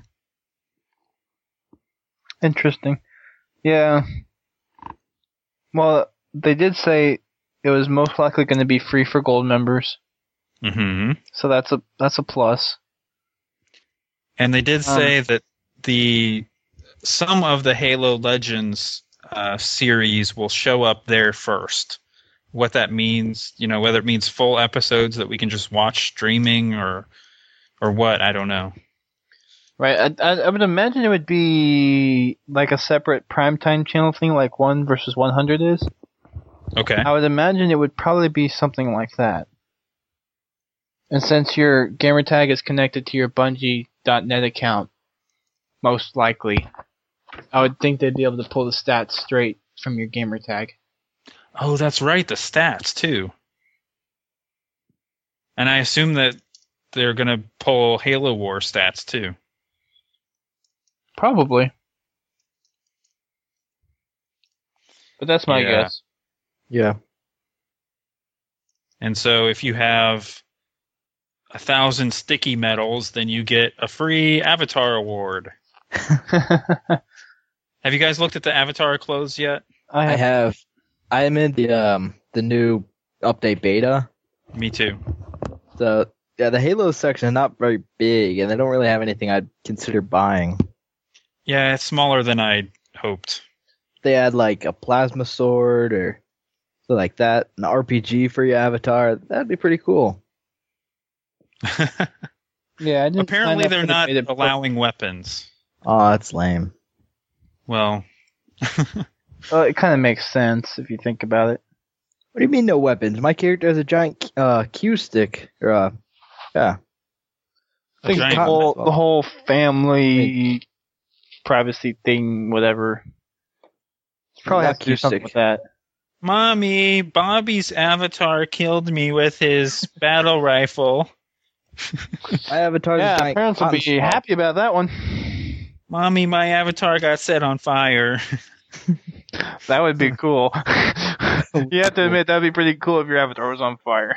Interesting. Yeah. Well, they did say it was most likely going to be free for gold members, Mm-hmm. so that's a that's a plus. And they did Um, say that the some of the Halo Legends uh, series will show up there first. What that means, you know, whether it means full episodes that we can just watch streaming or or what, I don't know. Right. I, I, I would imagine it would be like a separate primetime channel thing, like one versus one hundred is. Okay. I would imagine it would probably be something like that. And since your gamertag is connected to your Bungie dot net account, most likely, I would think they'd be able to pull the stats straight from your gamertag. Oh, that's right, the stats too. And I assume that they're going to pull Halo War stats too. Probably. But that's my Yeah. guess. Yeah. And so if you have a thousand sticky medals, then you get a free Avatar award. Have you guys looked at the Avatar clothes yet? I I have, have. I am in the um the new update beta. Me too. So yeah, the Halo section is not very big, and they don't really have anything I'd consider buying. Yeah, it's smaller than I hoped. They had like a plasma sword or something like that, an R P G for your avatar. That'd be pretty cool. yeah, I didn't Apparently sign up they're for the not beta, but- allowing weapons. Oh, that's lame. Well, Well, it kind of makes sense if you think about it. What do you mean no weapons? My character has a giant uh, Q stick. Or, uh, yeah. I think giant the whole, weapon. the whole family privacy thing, whatever. Probably has to do Q something stick. with that. Mommy, Bobby's avatar killed me with his battle rifle. My avatar is a Yeah, giant parents will cotton be swab. happy about that one. Mommy, my avatar got set on fire. That would be cool. You have to admit, that'd be pretty cool if your avatar was on fire.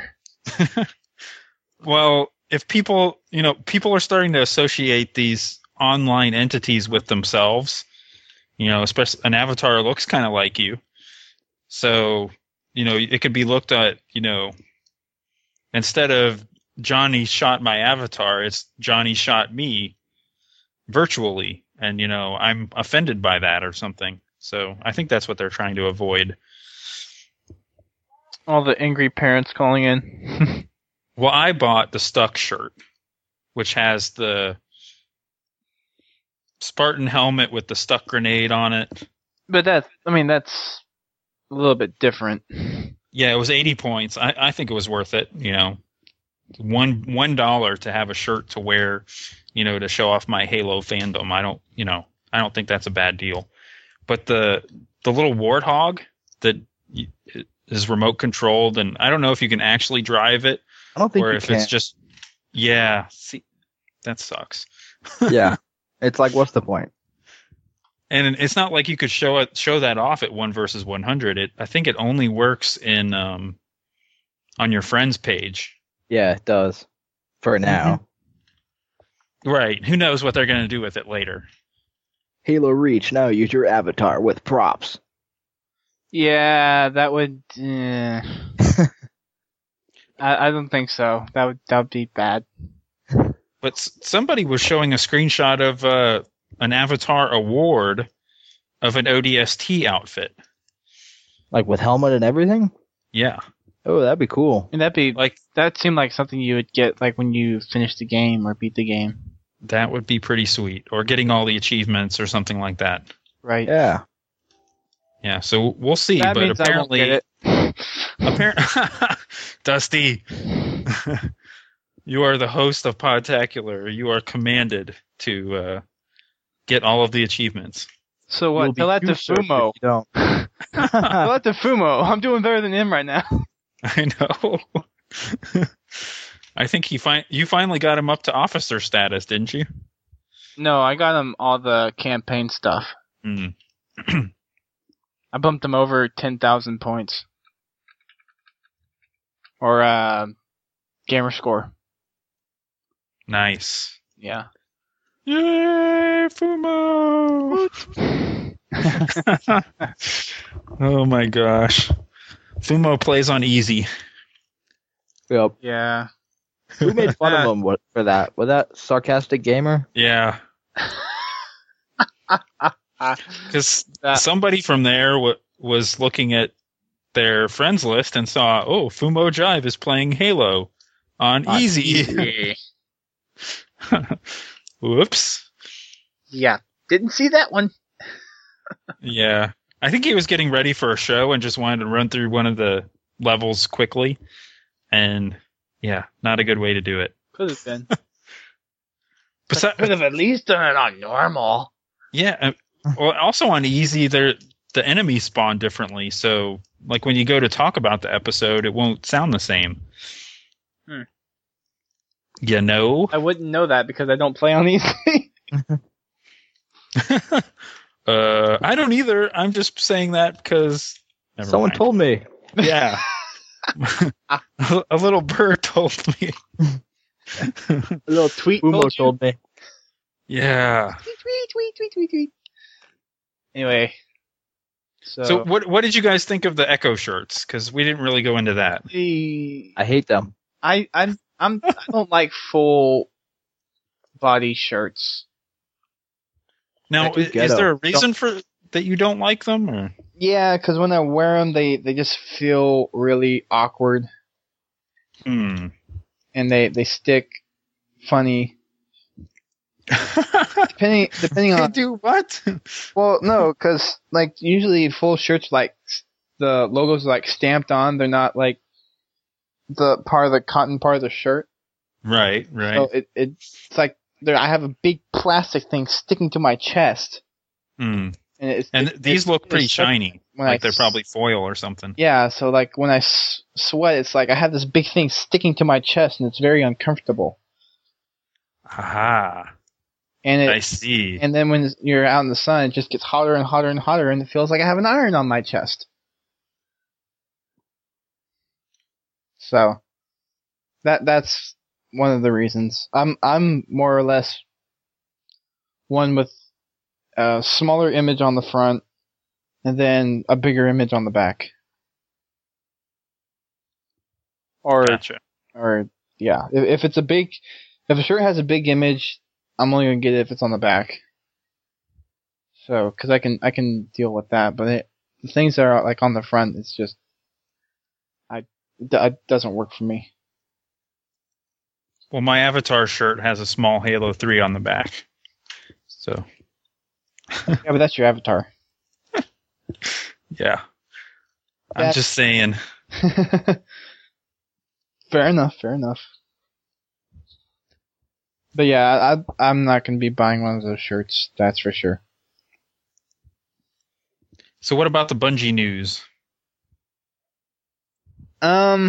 Well, if people, you know, people are starting to associate these online entities with themselves, you know, especially an avatar looks kind of like you. So, you know, it could be looked at, you know, instead of Johnny shot my avatar, it's Johnny shot me virtually. And, you know, I'm offended by that or something. So I think that's what they're trying to avoid. All the angry parents calling in. Well, I bought the Stuck shirt, which has the Spartan helmet with the Stuck grenade on it. But that's, I mean, that's a little bit different. Yeah, it was eighty points. I, I think it was worth it. You know, one one dollar to have a shirt to wear, you know, to show off my Halo fandom. I don't, you know, I don't think that's a bad deal. But the the little warthog that y- is remote controlled, and I don't know if you can actually drive it I don't think or you if can. it's just, yeah. See, that sucks. Yeah. It's like, what's the point? And it's not like you could show it show that off at one versus one hundred. It I think it only works in um on your friends page. Yeah, it does. For now. Right. Who knows what they're going to do with it later. Halo Reach, now use your avatar with props. Yeah, that would. Uh, I, I don't think so. That would that would be bad. But s- somebody was showing a screenshot of uh an Avatar award of an O D S T outfit. Like with helmet and everything? Yeah. Oh, that'd be cool. And that'd be Like, that seemed like something you would get like when you finish the game or beat the game, that would be pretty sweet. Or getting all the achievements or something like that. right? Yeah. Yeah, so we'll see. That but means apparently, I won't get it. Apparently, Dusty, you are the host of Podtacular. You are commanded to uh, get all of the achievements. So You'll what? be Tell that to usurped if Fumo. you don't. Tell that to Fumo. I'm doing better than him right now. I know. I think he fin- you finally got him up to officer status, didn't you? No, I got him all the campaign stuff. Mm. I bumped him over ten thousand points. Or, uh, gamer score. Nice. Yeah. Yay, Fumo! Oh my gosh. Fumo plays on easy. Yep. Yeah. Who made fun of him what- for that? Was that Sarcastic Gamer? Yeah. Because That- somebody from there w- was looking at their friends list and saw, oh, Fumo Jive is playing Halo on, On easy. Whoops. Yeah. Didn't see that one. Yeah. I think he was getting ready for a show and just wanted to run through one of the levels quickly. And yeah, not a good way to do it. Could have been. Besi- Could have at least done it on normal. Yeah. uh, Well, also on easy, there the enemies spawn differently. So, like when you go to talk about the episode, it won't sound the same. Hmm. You know? I wouldn't know that because I don't play on easy. uh, I don't either. I'm just saying that because Someone told me. Yeah. A little bird told me. A little tweet Fumo told you. told me. Yeah. Tweet, tweet, tweet, tweet, tweet, tweet. Anyway. So, So what what did you guys think of the Echo shirts? Because we didn't really go into that. the, I hate them. I, I'm, I'm, I don't like full body shirts. Now, They're i- too is there a ghetto. reason for that you don't like them? Or? Yeah, because when I wear them, they, they just feel really awkward Hmm. and they, they stick funny. Depending, depending They on. do what? Well, no, because like usually full shirts, like s- the logos are, like stamped on. They're not like the part of the cotton part of the shirt. Right, right. So it, it's like there. I have a big plastic thing sticking to my chest, Hmm. and it's And it- these it's- look pretty it's such- shiny. when Like I they're s- probably foil or something. Yeah, so like when I s- sweat, it's like I have this big thing sticking to my chest, and it's very uncomfortable. Aha. And it, I see. and then when you're out in the sun, it just gets hotter and hotter and hotter, and it feels like I have an iron on my chest. So that that's one of the reasons. I'm I'm more or less one with a smaller image on the front and then a bigger image on the back. Or Gotcha. or yeah, if, if it's a big, if a shirt has a big image, I'm only gonna get it if it's on the back. So, because I can I can deal with that, but it, the things that are like on the front, it's just, I it, it doesn't work for me. Well, my Avatar shirt has a small Halo three on the back. So, Yeah, but that's your avatar. yeah. I'm That's- just saying. Fair enough. Fair enough. But yeah, I, I'm not gonna be buying one of those shirts. That's for sure. So, what about the Bungie news? Um,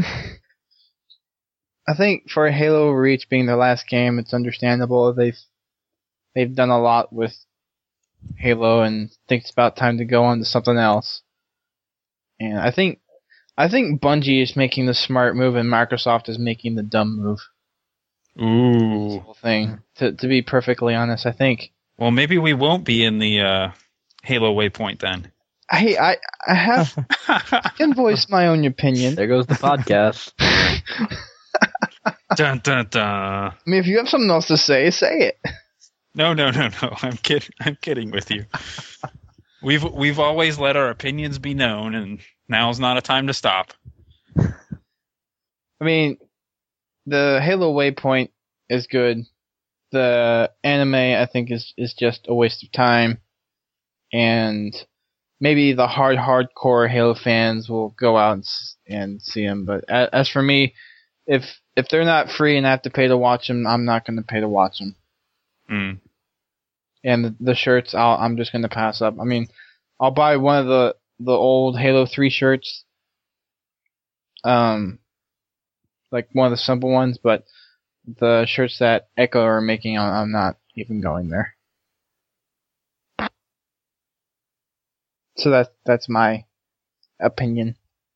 I think for Halo Reach being their last game, it's understandable. They've they've done a lot with Halo, and think it's about time to go on to something else. And I think I think Bungie is making the smart move, and Microsoft is making the dumb move. Ooh. Whole thing. To to be perfectly honest, I think Well, maybe we won't be in the uh, Halo waypoint then. I I I have I can voice my own opinion. There goes the podcast. Dun dun dun. I mean, if you have something else to say, say it. No, no, no, no. I'm kidding. I'm kidding with you. We've we've always let our opinions be known, and now's not a time to stop. I mean, the Halo Waypoint is good. The anime, I think, is is just a waste of time, and maybe the hard hardcore Halo fans will go out and, s- and see them. But as, as for me, if if they're not free and I have to pay to watch them, I'm not going to pay to watch them. Mm. And the, the shirts, I'll, I'm just going to pass up. I mean, I'll buy one of the the old Halo three shirts, um, like one of the simple ones, but the shirts that Echo are making, I'm I'm not even going there. So that that's my opinion.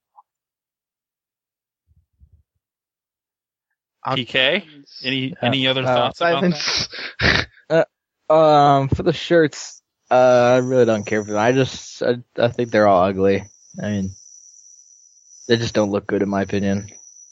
I'll- P K, any any other uh, thoughts about that? Silence. Um, for the shirts, uh, I really don't care for them. I just, I, I think they're all ugly. I mean, they just don't look good in my opinion.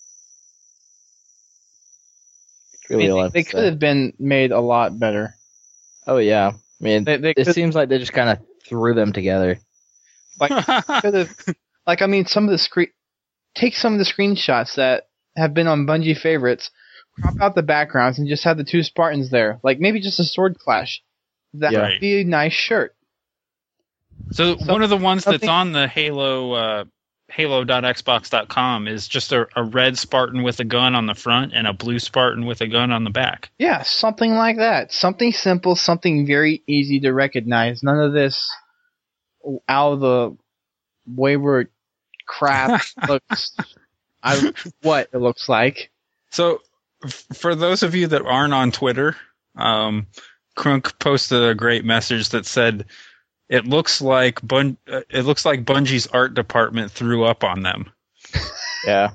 I Really, mean, all I they, have they to could say. have been made a lot better. Oh yeah, I mean, They, they it could, seems like they just kind of threw them together. could have, like, I mean, some of the screen, take some of the screenshots that have been on Bungie favorites, crop out the backgrounds, and just have the two Spartans there. Like, maybe just a sword clash. That Yeah. would be a nice shirt. So one of the ones that's something- on the Halo uh, Halo dot xbox dot com is just a, a red Spartan with a gun on the front and a blue Spartan with a gun on the back. Yeah, something like that. Something simple, something very easy to recognize. None of this out of the wayward crap looks. I what it looks like. So f- for those of you that aren't on Twitter, um, Krunk posted a great message that said it looks like Bun- uh, it looks like Bungie's art department threw up on them. Yeah.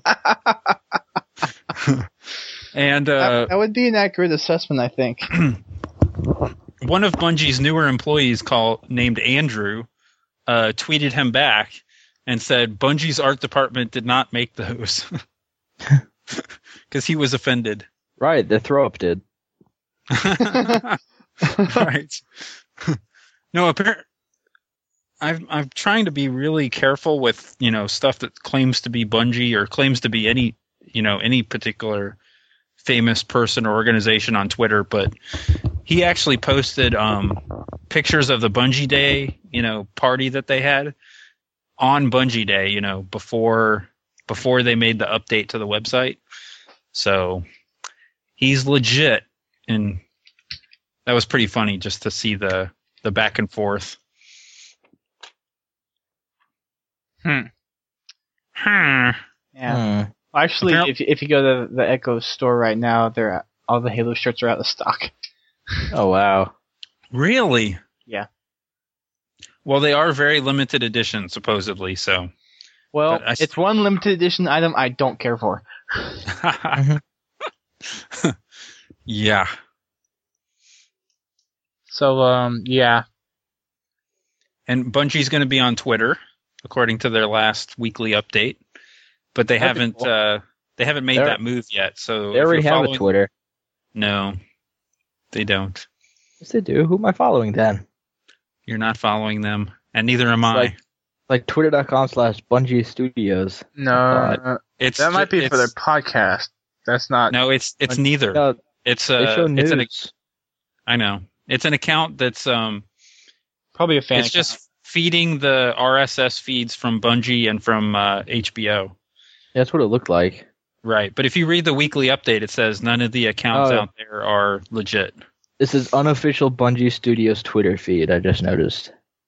And that, uh, that would be an accurate assessment, I think. one of Bungie's newer employees, called named Andrew, uh, tweeted him back and said Bungie's art department did not make those because he was offended. Right, the throw up did. Right. No, apparently, I'm I'm trying to be really careful with, you know, stuff that claims to be Bungie or claims to be any, you know, any particular famous person or organization on Twitter, but he actually posted um, pictures of the Bungie Day, you know, party that they had on Bungie Day, you know, before before they made the update to the website. So he's legit, and that was pretty funny just to see the the back and forth. Hmm. Hmm. Yeah. Hmm. Actually, Apparent- if if you go to the Echo store right now, they're at, all the Halo shirts are out of stock. Oh wow. Really? Yeah. Well, they are very limited edition, supposedly. So. Well, But I s- it's one limited edition item I don't care for. Yeah. So, um, yeah. And Bungie's going to be on Twitter, according to their last weekly update, but they That'd be haven't cool. uh, they haven't made They're- that move yet. So They if already you're have a following- Twitter. No, they don't. Yes, they do. Who am I following then? You're not following them, and neither am It's I. like- Like twitter.com slash Bungie Studios. No, Uh, it's that might ju- be for their it's- podcast. That's not. No, it's it's Bun- neither. No, It's they uh, show it's an news. I know it's an account that's um Probably a fan. it's just feeding the R S S feeds from Bungie and from uh, H B O. That's what it looked like. Right, but if you read the weekly update, it says none of the accounts Oh. out there are legit. This is unofficial Bungie Studios Twitter feed. I just noticed.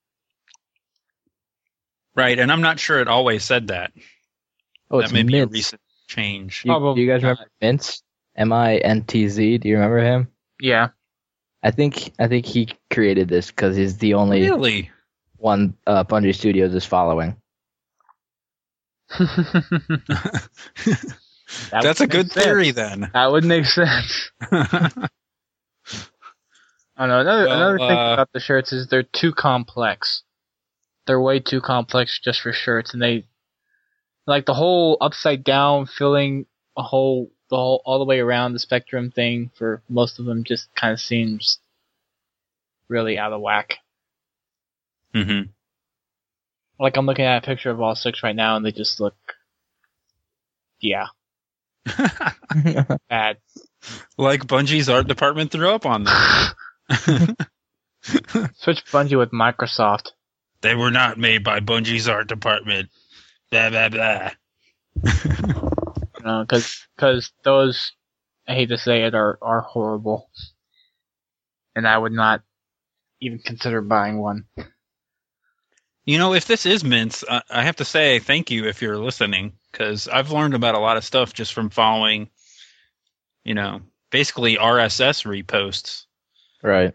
Right, and I'm not sure it always said that. Oh, that it's may be a Mints. recent change. You, Probably do you guys not. remember Mints? M I N T Z. Do you remember him? Yeah. I think I think he created this because he's the only Really? one uh, Bungie Studios is following. That That's a would good make sense. theory then. That would make sense. I know. Another Well, another thing uh, about the shirts is they're too complex. They're way too complex just for shirts, and they like the whole upside down filling a whole the whole all the way around the spectrum thing for most of them just kind of seems really out of whack. Mm-hmm. Like, I'm looking at a picture of all six right now, and they just look, yeah, bad. Like Bungie's art department threw up on them. Switch Bungie with Microsoft. They were not made by Bungie's art department. Blah, blah, blah. You know, because those, I hate to say it, are, are horrible. And I would not even consider buying one. You know, if this is Mints, I, I have to say thank you if you're listening, because I've learned about a lot of stuff just from following, you know, basically R S S reposts. Right.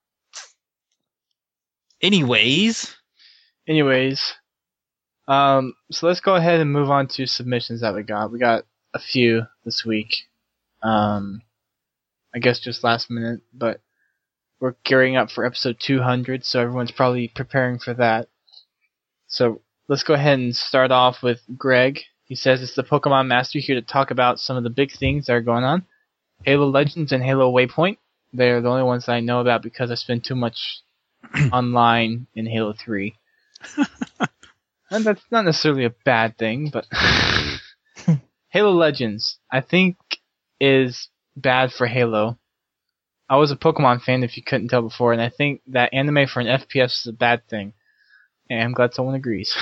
Anyways. Anyways, um, so let's go ahead and move on to submissions that we got. We got a few this week. Um, I guess just last minute, but we're gearing up for episode two hundred, so everyone's probably preparing for that. So let's go ahead and start off with Greg. He says it's the Pokemon Master here to talk about some of the big things that are going on. Halo Legends and Halo Waypoint. They're the only ones that I know about because I spend too much online in Halo three. And that's not necessarily a bad thing, but Halo Legends, I think, is bad for Halo. I was a Pokemon fan, if you couldn't tell before, and I think that anime for an F P S is a bad thing. And I'm glad someone agrees.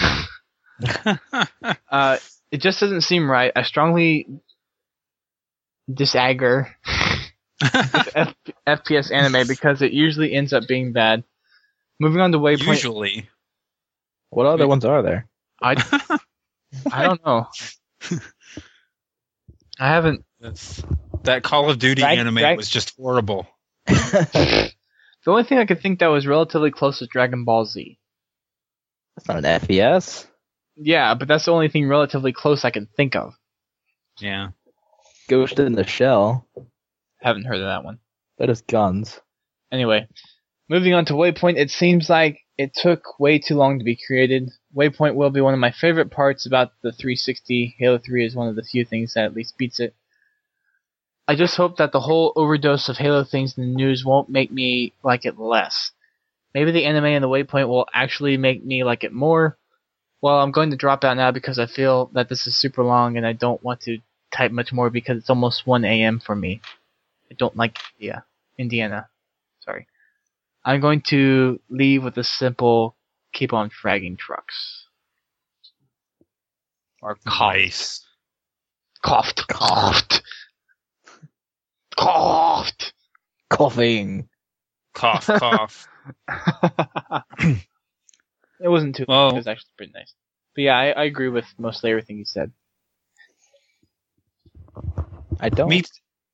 uh, it just doesn't seem right. I strongly disagger with F- F P S anime because it usually ends up being bad. Moving on to Waypoint. Usually. What other ones are there? I, I don't know. I haven't. That's, that Call of Duty Drag- anime drag- was just horrible. The only thing I could think that was relatively close is Dragon Ball Z. That's not an F P S. Yeah, but that's the only thing relatively close I can think of. Yeah. Ghost in the Shell. Haven't heard of that one. That is guns. Anyway, moving on to Waypoint, it seems like it took way too long to be created. Waypoint will be one of my favorite parts about the three sixty. Halo three is one of the few things that at least beats it. I just hope that the whole overdose of Halo things in the news won't make me like it less. Maybe the anime and the Waypoint will actually make me like it more. Well, I'm going to drop out now because I feel that this is super long and I don't want to type much more because it's almost one a.m. for me. I don't like India. Indiana. Sorry. I'm going to leave with a simple keep on fragging trucks. Or coughed. Nice. Coughed. Coughed. Coughed. Coughing. Cough, cough. It wasn't too Well- long. It was actually pretty nice. But yeah, I, I agree with mostly everything you said. I don't. Me.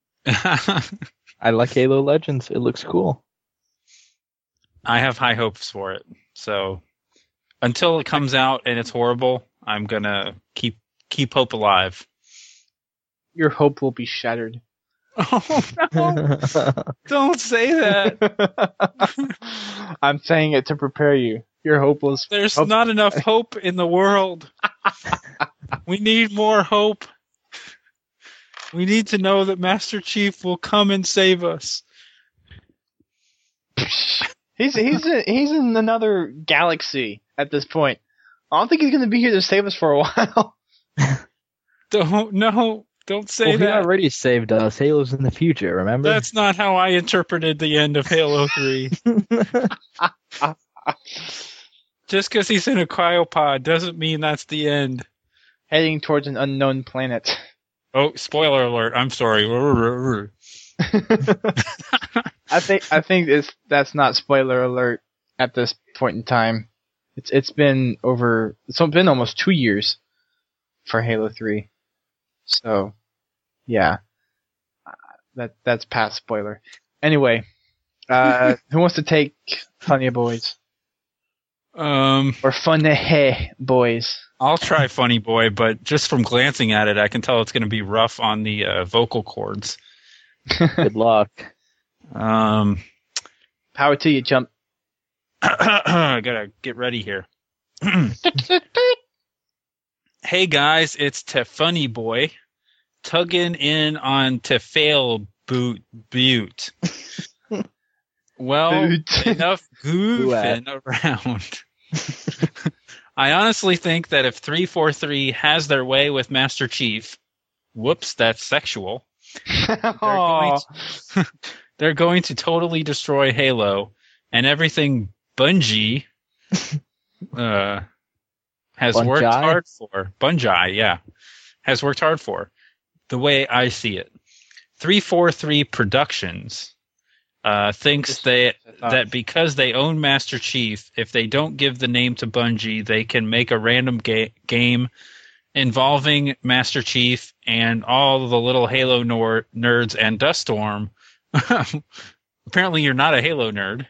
I like Halo Legends. It looks cool. I have high hopes for it. So until it comes out and it's horrible, I'm gonna keep keep hope alive. Your hope will be shattered. Oh no! Don't say that. I'm saying it to prepare you. Your hope was. There's hope- not enough hope in the world. We need more hope. We need to know that Master Chief will come and save us. He's he's in, he's in another galaxy at this point. I don't think he's going to be here to save us for a while. Don't no, don't say Well, he that. already saved us. Halo's in the future, remember? That's not how I interpreted the end of Halo three. Just because he's in a cryopod doesn't mean that's the end. Heading towards an unknown planet. Oh, spoiler alert! I'm sorry. I think I think it's that's not spoiler alert at this point in time. It's it's been over. It's been almost two years for Halo three. So, yeah, uh, that that's past spoiler. Anyway, uh, who wants to take Funny Boys Um, or Funny Boys? I'll try Funny Boy, but just from glancing at it, I can tell it's going to be rough on the uh, vocal cords. Good luck. Um, Power to you, chump. I gotta get ready here. Hey guys, it's Te Funny Boy, tugging in on Te Fail Boot Butte. Well, Boot. enough Boo-at. goofing around. I honestly think that if three forty-three has their way with Master Chief, whoops, that's sexual. They're going, to, they're going to totally destroy Halo, and everything Bungie uh, has Bungie? worked hard for. Bungie, yeah, has worked hard for. The way I see it, three forty-three Productions uh, thinks they, that because they own Master Chief, if they don't give the name to Bungie, they can make a random ga- game involving Master Chief and all the little Halo nor- nerds and Duststorm. Apparently you're not a Halo nerd.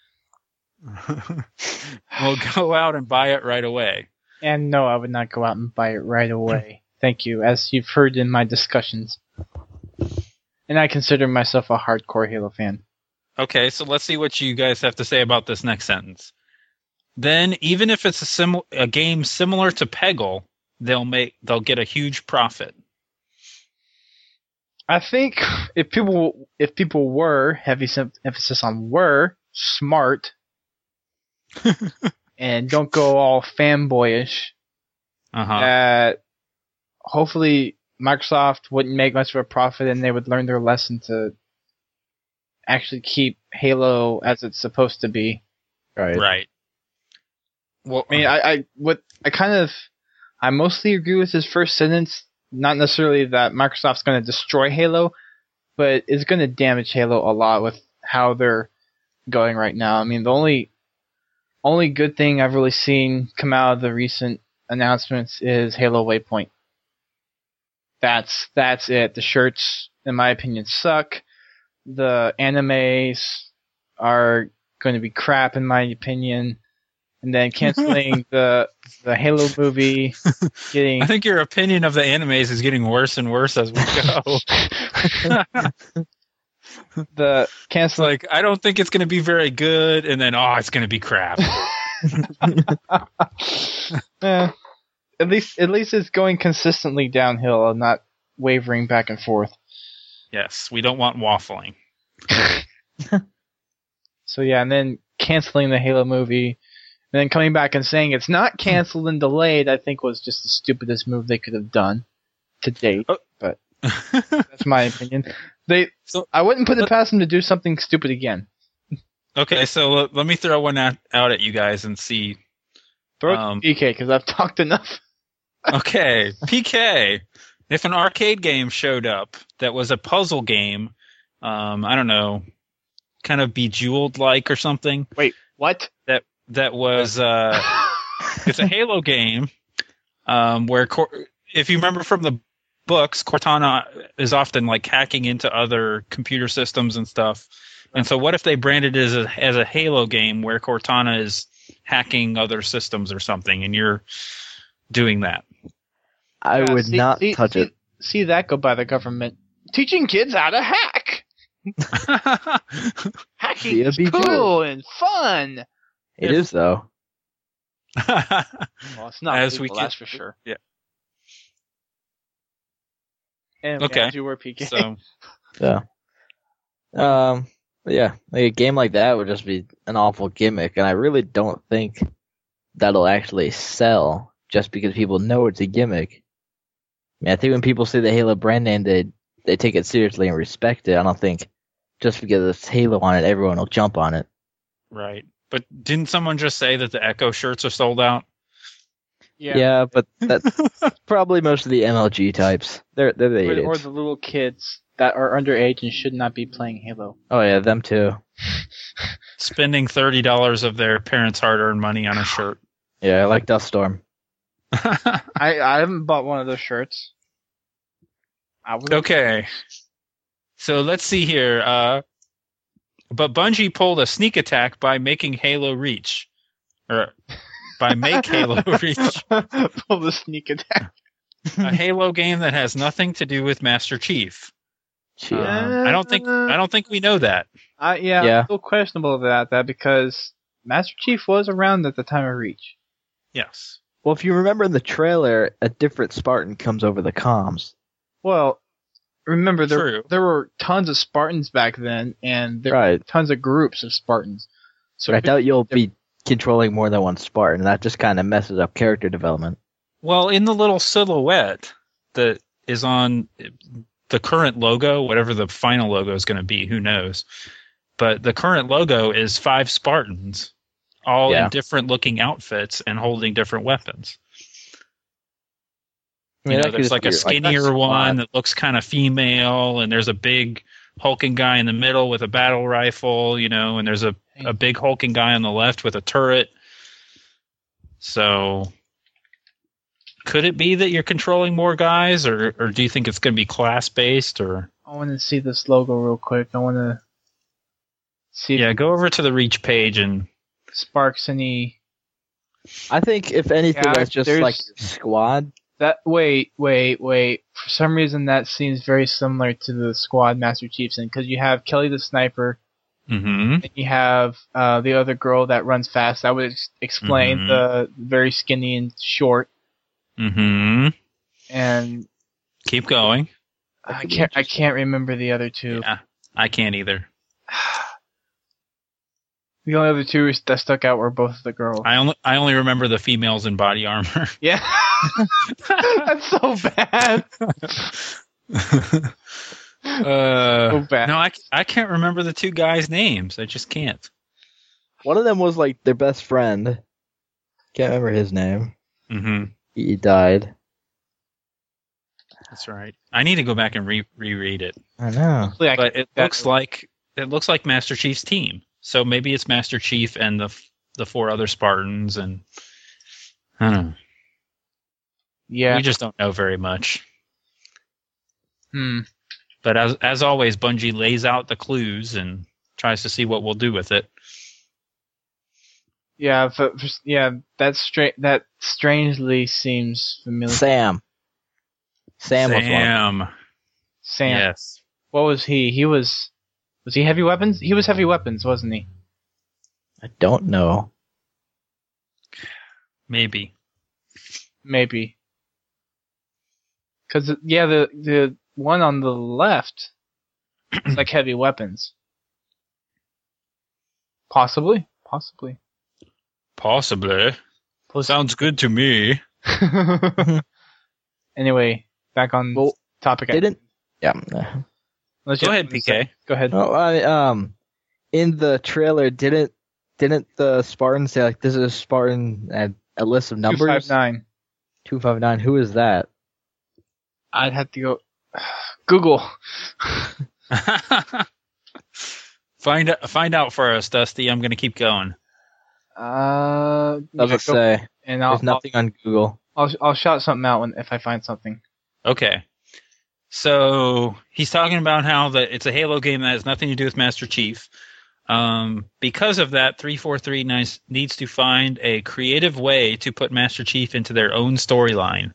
We'll go out and buy it right away. And no, I would not go out and buy it right away. Thank you, as you've heard in my discussions. And I consider myself a hardcore Halo fan. Okay, so let's see what you guys have to say about this next sentence. Then, even if it's a, sim- a game similar to Peggle, they'll make they'll get a huge profit. I think if people if people were, heavy sim- emphasis on were, smart, and don't go all fanboyish, Uh-huh. that hopefully Microsoft wouldn't make much of a profit and they would learn their lesson to actually keep Halo as it's supposed to be. Right. Right. Well, I mean, I, I what I kind of I mostly agree with his first sentence. Not necessarily that Microsoft's going to destroy Halo, but it's going to damage Halo a lot with how they're going right now. I mean, the only only good thing I've really seen come out of the recent announcements is Halo Waypoint. That's that's it. The shirts, in my opinion, suck. The animes are going to be crap, in my opinion. And then canceling the the Halo movie, getting I think your opinion of the animes is getting worse and worse as we go. the It's canceling. like, I don't think it's going to be very good, and then, oh, it's going to be crap. Eh, at least at least it's going consistently downhill and not wavering back and forth. Yes, we don't want waffling. So yeah, and then canceling the Halo movie, and then coming back and saying it's not canceled and delayed, I think was just the stupidest move they could have done to date. Oh. But that's my opinion. They, So- I wouldn't put it past them to do something stupid again. Okay, so let, let me throw one out, out at you guys and see. Throw it Um, to P K because I've talked enough. Okay, P K. If an arcade game showed up that was a puzzle game, um, I don't know, kind of Bejeweled-like or something, Wait, what? that that was uh, it's a Halo game um, where, Cor- if you remember from the books, Cortana is often like hacking into other computer systems and stuff. And so, what if they branded it as a, as a Halo game where Cortana is hacking other systems or something, and you're doing that? I Yeah, would see- not see- touch see- it. See that go by the government teaching kids how to hack. Hacking See, it'd is be cool and fun. It is though. Well, it's not As we legal, can- that's for sure. Yeah. And Okay. as you were P K. So, Yeah. Um. Yeah. Like a game like that would just be an awful gimmick, and I really don't think that'll actually sell just because people know it's a gimmick. I mean, I think when people see the Halo brand name, they they take it seriously and respect it. I don't think just because it's Halo on it, everyone will jump on it. right. But didn't someone just say that the Echo shirts are sold out? Yeah, but that's probably most of the M L G types. They're they're the Or, idiots. or the little kids that are underage and should not be playing Halo. Oh yeah, them too. Spending thirty dollars of their parents' hard-earned money on a shirt. Yeah, I like Duststorm. I, I haven't bought one of those shirts. I would. Okay. So let's see here. Uh, but Bungie pulled a sneak attack by making Halo Reach. Or by make Halo Reach. Pull the sneak attack. A Halo game that has nothing to do with Master Chief. Gee, Um, I don't think I don't think we know that. Uh, yeah, Yeah. I'm still questionable about that because Master Chief was around at the time of Reach. Yes. Well, if you remember in the trailer, a different Spartan comes over the comms. Well, remember there True. there were tons of Spartans back then, and there were Right. tons of groups of Spartans. So I doubt you'll be controlling more than one Spartan. That just kind of messes up character development. Well, in the little silhouette that is on the current logo, whatever the final logo is going to be, who knows? But the current logo is five Spartans, all Yeah. in different looking outfits and holding different weapons. I mean, You that know, could there's just like be, a like, skinnier that's one odd. that looks kind of female, and there's a big hulking guy in the middle with a battle rifle, you know, and there's a, a big hulking guy on the left with a turret. So could it be that you're controlling more guys, or, or do you think it's going to be class-based? Or I want to see this logo real quick. I want to see if yeah, go over to the Reach page and it sparks any. I think if anything, Yeah, that's just there's- like squad. That wait, wait, wait. For some reason, that seems very similar to the squad Master Chief's in, because you have Kelly the sniper, mm-hmm, and you have uh, the other girl that runs fast. That would ex- explain Mhm. the very skinny and short. mm-hmm. And Keep going. I can't, I can't remember the other two. Yeah, I can't either. The only other two that stuck out were both of the girls. I only I only remember the females in body armor. Yeah, that's so bad. Uh, So bad. no, I, I can't remember the two guys' names. I just can't. One of them was like their best friend. Can't remember his name. Mm-hmm. He died. That's right. I need to go back and re- reread it. I know. Hopefully I But can- it looks like it looks like Master Chief's team. So maybe it's Master Chief and the f- the four other Spartans, and I don't know. yeah. We just don't know very much. Hmm. But as as always, Bungie lays out the clues and tries to see what we'll do with it. Yeah, for, for, yeah, that stra- that strangely seems familiar. Sam. Sam, was one. Sam. Sam. Yes. What was he? He was. Was he heavy weapons? He was heavy weapons, wasn't he? I don't know. Maybe. Maybe. Because yeah, the the one on the left is like heavy weapons. Possibly. Possibly. Possibly. Plus- Sounds good to me. Anyway, back on Well, topic. Didn't yeah. Let's Go just- ahead, P K. Go ahead. Oh, I, um, in the trailer, didn't didn't the Spartan say like this is a Spartan and a list of numbers? Two five nine. Two five nine. Who is that? I'd have to go. Google. find find out for us, Dusty. I'm going to keep going. Uh, Does yeah, it go- say? And I'll, There's nothing on Google. I'll, I'll I'll shout something out when if I find something. Okay. So he's talking about how that it's a Halo game that has nothing to do with Master Chief. Um, because of that, three forty-three nice, needs to find a creative way to put Master Chief into their own storyline.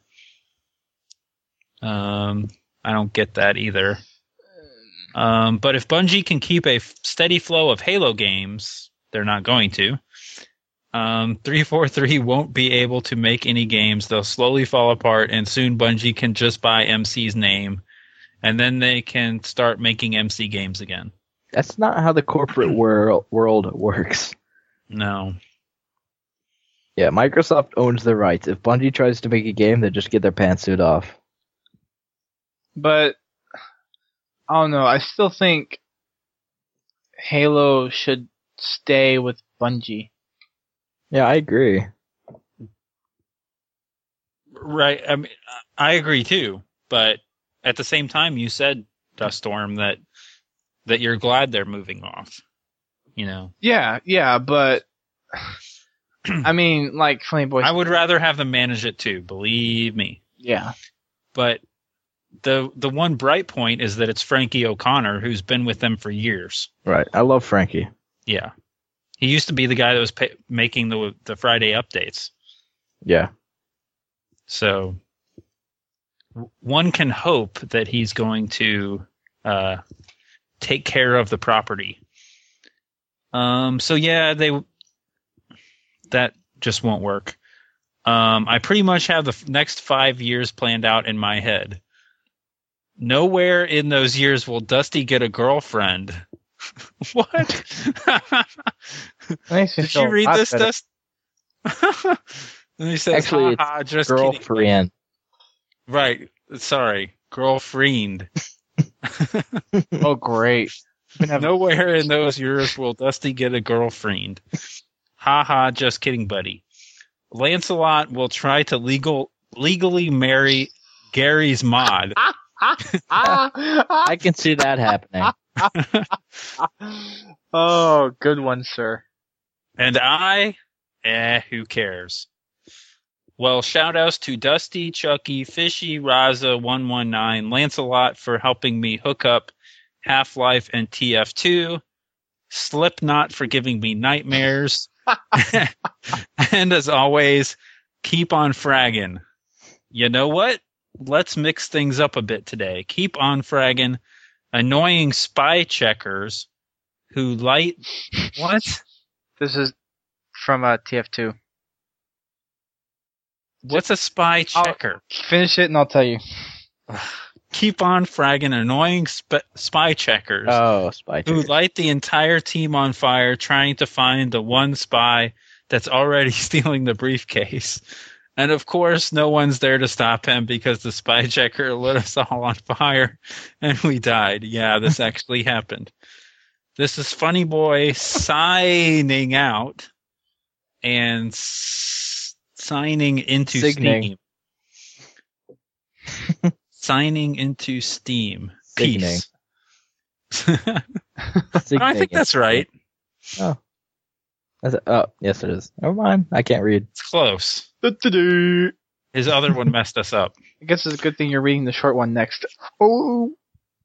Um, I don't get that either. Um, but if Bungie can keep a f- steady flow of Halo games, they're not going to. Um, three forty-three won't be able to make any games. They'll slowly fall apart, and soon Bungie can just buy M C's name, and then they can start making M C games again. That's not how the corporate world world works. No. Yeah, Microsoft owns the rights. If Bungie tries to make a game, they just get their pantsuit off. But I don't know. I still think Halo should stay with Bungie. Yeah, I agree. Right. I mean, I agree too. But at the same time, you said, Duststorm, that that you're glad they're moving off. You know, Yeah, yeah, but I mean, like Flame Boy. I would rather have them manage it too. Believe me. Yeah, But the the one bright point is that it's Frankie O'Connor, who's been with them for years. Right. I love Frankie. Yeah, he used to be the guy that was pa- making the the Friday updates. Yeah. So w- one can hope that he's going to uh, take care of the property. Um. So yeah, they that just won't work. Um. I pretty much have the f- next five years planned out in my head. Nowhere in those years will Dusty get a girlfriend. What? Makes me Did feel you a read lot this, better. Dust? And he says, Actually, ha, ha, just Girlfriend. kidding. Right. Sorry. Girlfriend. Oh, great. We can have- Nowhere in those years will Dusty get a girlfriend. Ha ha, just kidding, buddy. Lancelot will try to legal legally marry Gary's mod. I can see that happening. Oh, good one, sir. And I, eh, who cares? Well, shout outs to Dusty, Chucky, Fishy, Raza, one one nine, Lancelot for helping me hook up Half-Life and T F two, Slipknot for giving me nightmares, and as always, keep on fragging. You know what? Let's mix things up a bit today. Keep on fragging. Annoying spy checkers who light... What? This is from uh, T F two. What's a spy checker? Finish it and I'll tell you. Keep on fragging annoying sp- spy checkers Oh, spy who checkers. light the entire team on fire trying to find the one spy that's already stealing the briefcase. And of course, no one's there to stop him because the spy checker lit us all on fire and we died. Yeah, this actually happened. This is Funny Boy signing out and s- signing into Signing. Steam. Signing into Steam. Peace. I think that's right. Oh. That's a, oh, yes, it is. Never mind. I can't read. It's close. I His other one messed us up. guess it's a good thing you're reading the short one next. Oh.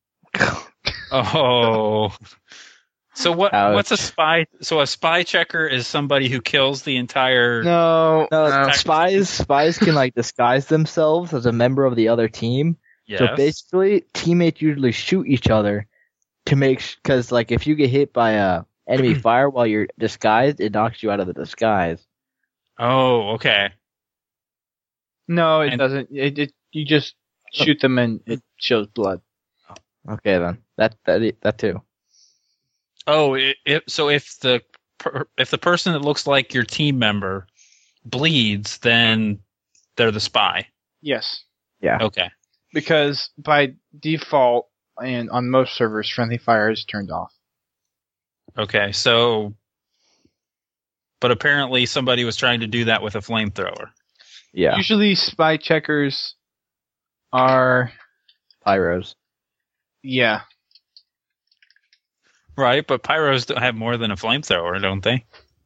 Oh. So what? Ouch. What's a spy? So a spy checker is somebody who kills the entire. No. No, no. spies spies can like disguise themselves as a member of the other team. Yes. So basically, teammates usually shoot each other to make because like if you get hit by a enemy fire while you're disguised, it knocks you out of the disguise. Oh, okay. No, it And- doesn't. It, it you just shoot them and it shows blood. Okay, then that that that too. Oh, it, it, so if the per, if the person that looks like your team member bleeds, then they're the spy. Yes, Okay. because by default and on most servers, friendly fire is turned off. Okay. So, but apparently somebody was trying to do that with a flamethrower. Yeah, Usually, spy checkers are pyros. yeah. Right, but pyros don't have more than a flamethrower, don't they?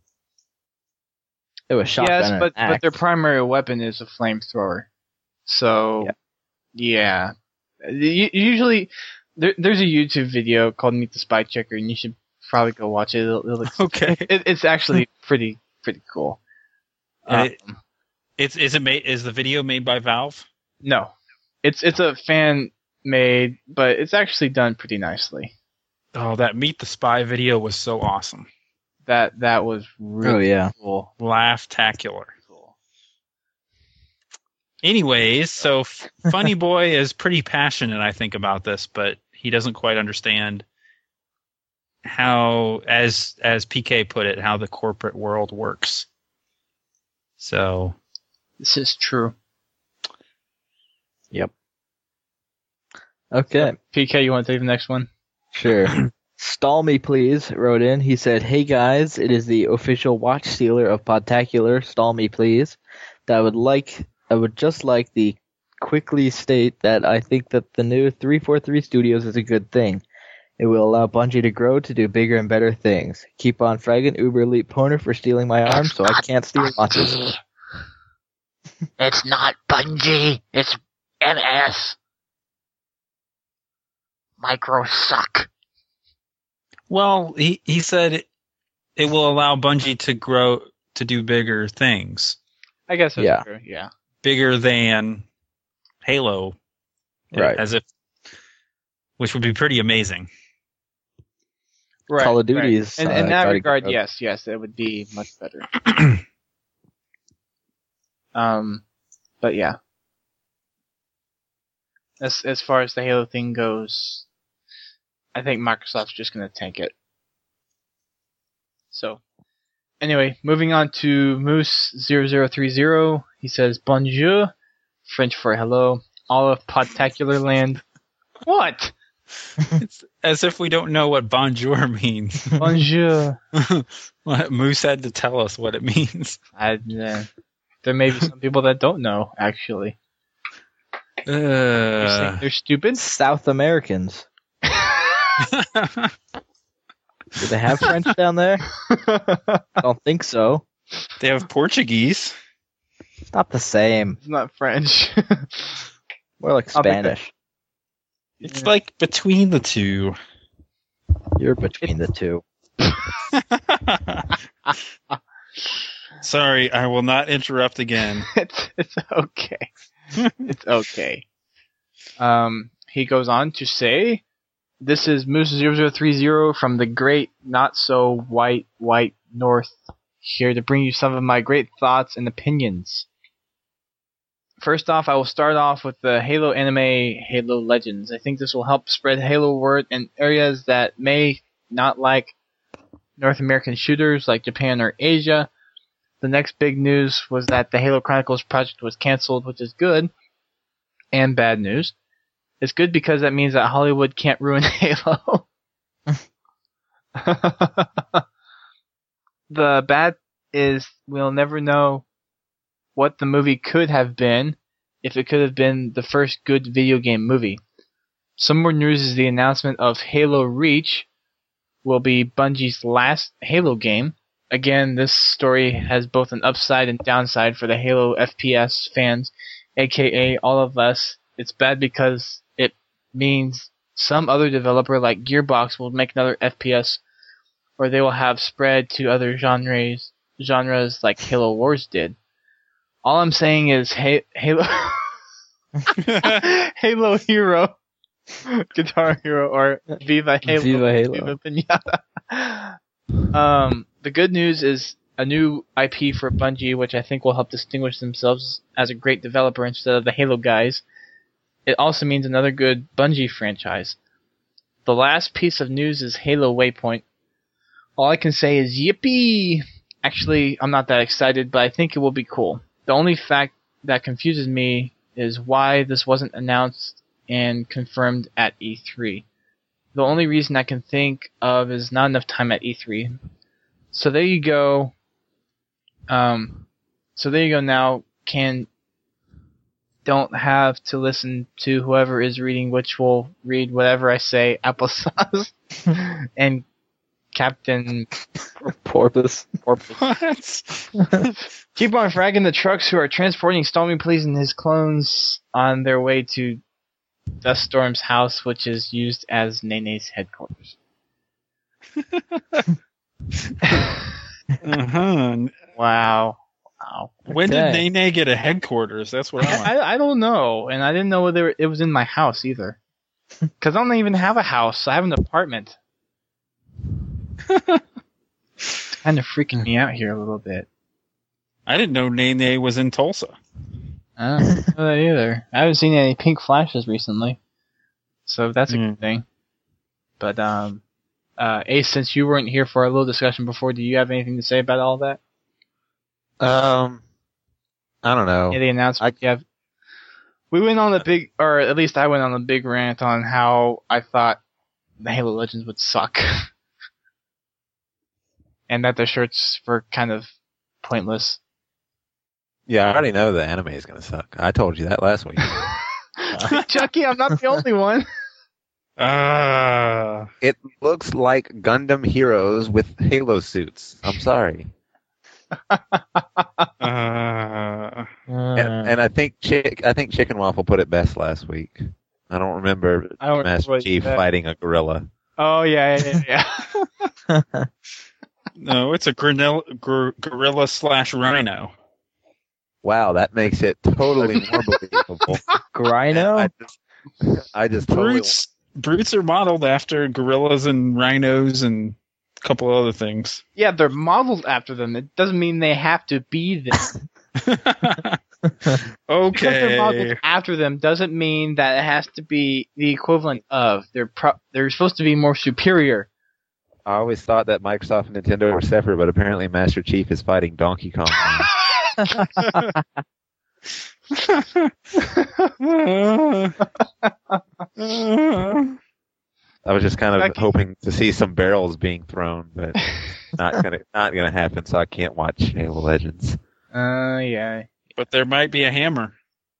It was shotgun. Yes, and but an but axe. their primary weapon is a flamethrower. So, yeah. U- Usually, there, there's a YouTube video called "Meet the Spy Checker," and you should probably go watch it. It'll, it'll, Okay. it, it's actually pretty pretty cool. And Um, it, it's is it made is the video made by Valve? no, it's it's a fan made, but it's actually done pretty nicely. Oh, that Meet the Spy video was so awesome. That that was Oh really yeah. cool. Laugh-tacular. Anyways, so F- Funny Boy is pretty passionate, I think, about this, but he doesn't quite understand how, as as P K put it, how the corporate world works. So, This is true. Okay. P K, you want to take the next one? Sure. Stall Me Please wrote in. He said, "Hey guys, it is the official watch stealer of Podtacular, Stall Me Please. That I would like, I would just like the quickly state that I think that the new three forty-three Studios is a good thing. It will allow Bungie to grow to do bigger and better things. Keep on fragging Uber Elite Poner for stealing my arm so I can't steal watches." It's not Bungie. It's N S. Micro suck. well, he he said it, it will allow Bungie to grow to do bigger things, I guess that's Yeah. true. Yeah. bigger than Halo, Right. As if, which would be pretty amazing. Right. Call of right. Duty's, In, uh, in that gotta regard, grow. yes, yes, it would be much better. um, but yeah. as as far as the Halo thing goes, I think Microsoft's just going to tank it. So, anyway, moving on to Moose zero zero three zero. He says, Bonjour, French for hello, all of Podtacular land. What? It's as if we don't know what bonjour means. Bonjour. Moose had to tell us what it means. I, uh, there may be some people that don't know, actually. You're saying Uh, they're stupid? South Americans. Do they have French down there? I don't think so. they have Portuguese. It's not the same. It's not French. More like I'll pick Spanish. It's like between the two. You're between the two. Sorry, I will not interrupt again. it's it's okay. It's okay. Um, he goes on to say, "This is Moose zero zero three zero from the great, not so white, white north, here to bring you some of my great thoughts and opinions. First off, I will start off with the Halo anime, Halo Legends. I think this will help spread Halo word in areas that may not like North American shooters like Japan or Asia. The next big news was that the Halo Chronicles project was canceled, which is good and bad news. It's good because that means that Hollywood can't ruin Halo. The bad is we'll never know what the movie could have been if it could have been the first good video game movie. Some more news is the announcement of Halo Reach will be Bungie's last Halo game. Again, this story has both an upside and downside for the Halo F P S fans, aka all of us. It's bad because it means some other developer like Gearbox will make another F P S, or they will have spread to other genres, genres like Halo Wars did. All I'm saying is ha- Halo Halo Hero, Guitar Hero, or Viva Halo, Viva Halo. Viva Pinata. Um, the good news is a new I P for Bungie, which I think will help distinguish themselves as a great developer instead of the Halo guys. It also means another good Bungie franchise. The last piece of news is Halo Waypoint. All I can say is yippee! Actually, I'm not that excited, but I think it will be cool. The only fact that confuses me is why this wasn't announced and confirmed at E three. The only reason I can think of is not enough time at E three. So there you go. Um, so there you go now. Can don't have to listen to whoever is reading, which will read whatever I say, applesauce, and Captain Porpoise. Porpoise. What? Keep on fragging the trucks who are transporting Stormy Please and his clones on their way to Duststorm's house, which is used as Nene's headquarters. Uh-huh. Wow. Wow. When Okay. did Nene get a headquarters? That's what I want. I, I don't know, and I didn't know whether it was in my house either. Because I don't even have a house. I have an apartment. It's kind of freaking me out here a little bit. I didn't know Nene was in Tulsa. I don't know that either. I haven't seen any pink flashes recently, so that's a Mm. good thing. But um, uh, Ace, since you weren't here for our little discussion before, do you have anything to say about all that? Um, I don't know. Yeah, the announcement. I- yeah, we went on a big, or at least I went on a big rant on how I thought the Halo Legends would suck, and that the shirts were kind of pointless. Yeah, I already know the anime is gonna suck. I told you that last week. Chucky, I'm not the only one. Ah. It looks like Gundam Heroes with Halo suits. I'm sorry. Uh, Uh, And, and I think Chick, I think Chicken Waffle put it best last week. I don't remember I don't remember Master what Chief you said. fighting a gorilla. Oh yeah, yeah, yeah. yeah. no, it's a gorilla, gor- gorilla slash rhino. Wow, that makes it totally more believable. Grino? I just, I just totally. Brutes, brutes are modeled after gorillas and rhinos and a couple other things. Yeah, they're modeled after them. It doesn't mean they have to be them. Because they're modeled Okay. after them doesn't mean that it has to be the equivalent of. They're pro- they're supposed to be more superior. I always thought that Microsoft and Nintendo were separate, but apparently Master Chief is fighting Donkey Kong now. I was just kind of Okay. hoping to see some barrels being thrown, but not gonna not gonna happen. So I can't watch Halo Legends. Uh, yeah. But there might be a hammer.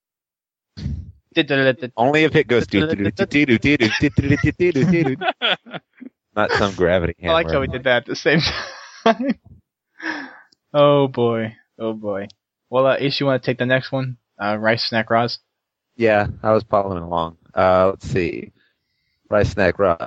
Only if it goes do do do do do do do do do do do. Not some gravity I hammer. like how we did that at the same time. Oh boy, oh boy. Well, uh, Ace, you want to take the next one? Uh, Rice Snack Roz. Yeah, I was following along. Uh, let's see. Rice Snack Rock.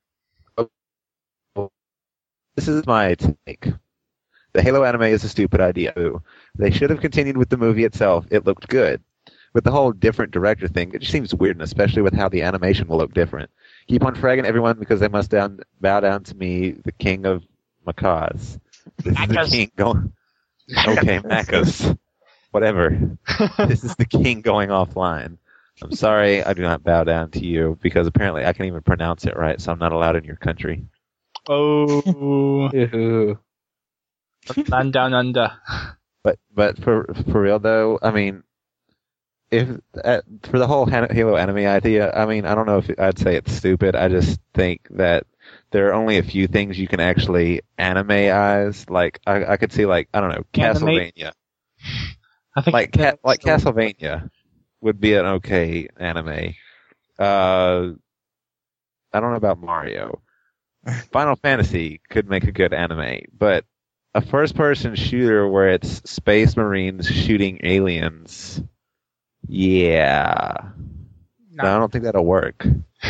Oh, this is my take. The Halo anime is a stupid idea. They should have continued with the movie itself. It looked good. With the whole different director thing, it just seems weird, and especially with how the animation will look different. Keep on fragging everyone because they must down, bow down to me, the king of macaws. This is the Macas. king going... Okay, Macos. Whatever. This is the king going offline. I'm sorry I do not bow down to you because apparently I can't even pronounce it right, so I'm not allowed in your country. Oh, Ooh. man down under. But but for for real though, I mean, if uh, for the whole Han- Halo anime idea, I mean, I don't know if I'd say it's stupid. I just think that there are only a few things you can actually anime-ize. Like I, I could see like I don't know Animate? Castlevania, I think like ca- that's like the- Castlevania would be an okay anime. Uh, I don't know about Mario. Final Fantasy could make a good anime, but a first-person shooter where it's space marines shooting aliens, yeah, no, I don't think that'll work.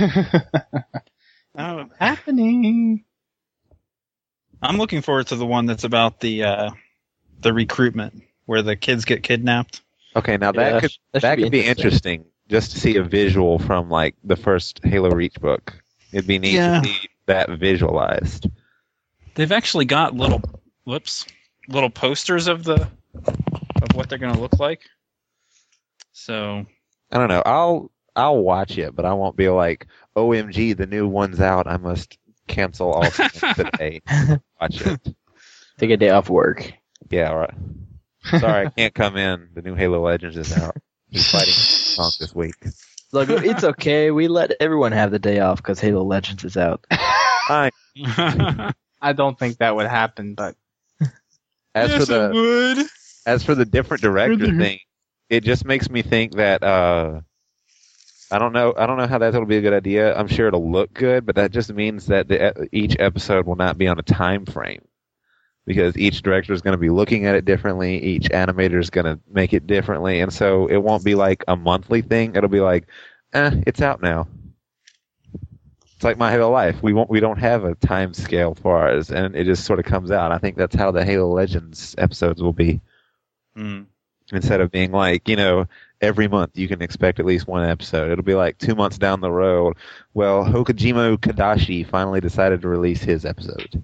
Oh, happening. I'm looking forward to the one that's about the uh, the recruitment where the kids get kidnapped. Okay, now Yeah, that could that should that be could be interesting. interesting just to see a visual from like the first Halo Reach book. It'd be neat Yeah. to see that visualized. They've actually got little whoops little posters of the of what they're going to look like. So I don't know. I'll I'll watch it, but I won't be like, O M G, the new one's out. I must cancel all plans today. Watch it. Take a day off work. Yeah, all right. Sorry, I can't come in. The new Halo Legends is out. He's fighting Kong this week. Look, it's okay. We let everyone have the day off because Halo Legends is out. Fine. I don't think that would happen, but As for the would. as for the different director Mhm. thing, it just makes me think that uh, I don't know. I don't know how that'll be a good idea. I'm sure it'll look good, but that just means that the, each episode will not be on a time frame because each director is going to be looking at it differently. Each animator is going to make it differently, and so it won't be like a monthly thing. It'll be like, eh, it's out now. It's like My Halo Life. We won't. We don't have a time scale for ours, and it just sort of comes out. I think that's how the Halo Legends episodes will be. Hmm. Instead of being like, you know, every month you can expect at least one episode. It'll be like two months down the road. Well, Hokujima Kadashi finally decided to release his episode.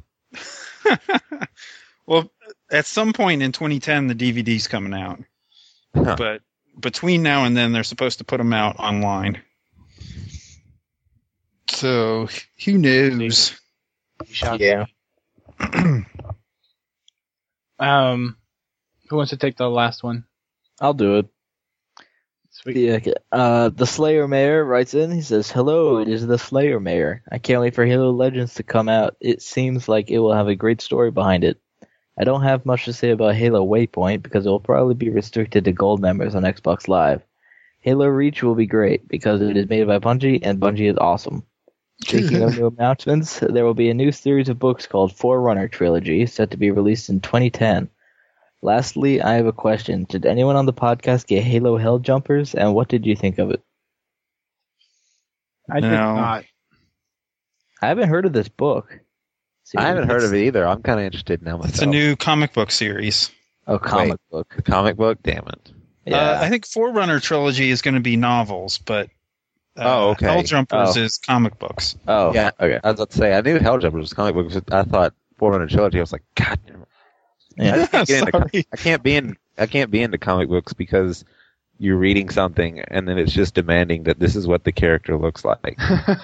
Well, at some point in twenty ten, the D V D's coming out, Huh. but between now and then, they're supposed to put them out online. So who knows? Yeah. um, who wants to take the last one? I'll do it. Sweet. Yeah, okay. Uh, the Slayer Mayor writes in. He says, "Hello, it is the Slayer Mayor. I can't wait for Halo Legends to come out. It seems like it will have a great story behind it. I don't have much to say about Halo Waypoint because it will probably be restricted to gold members on Xbox Live. Halo Reach will be great because it is made by Bungie and Bungie is awesome. Speaking of new announcements, there will be a new series of books called Forerunner Trilogy set to be released in twenty ten. Lastly, I have a question. Did anyone on the podcast get Halo Hell Jumpers, and what did you think of it? I did No. not. I haven't heard of this book. I haven't heard of it either. I'm kind of interested now myself. It's a new comic book series. Oh, comic Wait. book. The comic book? Damn it. Yeah. Uh, I think Forerunner Trilogy is going to be novels, but uh, Oh, okay. Hell Jumpers Oh. is comic books. oh, Yeah. okay. I was about to say, I knew Helljumper was a comic book. But I thought Forerunner Trilogy. I was like, God damn it. I, Yeah. just can't get into, Sorry. I can't be in I can't be into comic books because you're reading something and then it's just demanding that this is what the character looks like.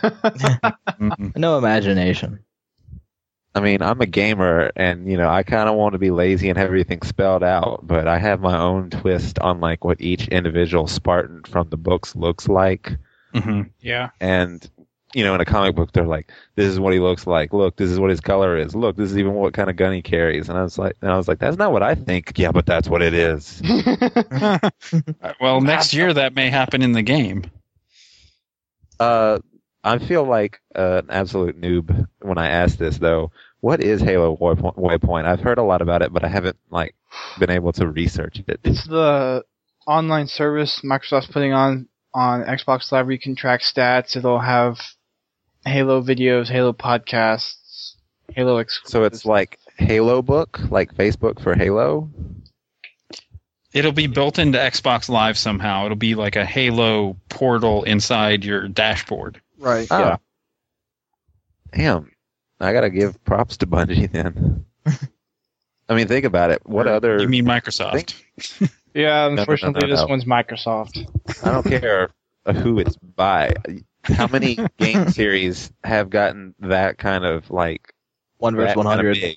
No imagination. I mean, I'm a gamer, and you know, I kind of want to be lazy and have everything spelled out, but I have my own twist on like what each individual Spartan from the books looks like. Mm-hmm. Yeah. And you know, in a comic book, they're like, "This is what he looks like. Look, this is what his color is. Look, this is even what kind of gun he carries." And I was like, and I was like, "That's not what I think." Yeah, but that's what it is. Well, next year that may happen in the game. Uh, I feel like uh, an absolute noob when I ask this, though. What is Halo Waypoint? Waypoint? I've heard a lot about it, but I haven't like been able to research it. It's the online service Microsoft's putting on on Xbox Live where you can track stats. It'll have Halo videos, Halo podcasts, Halo exclusives. So it's like Halo Book, like Facebook for Halo? It'll be built into Xbox Live somehow. It'll be like a Halo portal inside your dashboard. Right. Oh. Yeah. Damn. I gotta give props to Bungie then. I mean, think about it. What other... You mean Microsoft? Yeah, no, unfortunately, no, this no. one's Microsoft. I don't care who it's by. How many game series have gotten that kind of, like... One versus that one kind of hundred.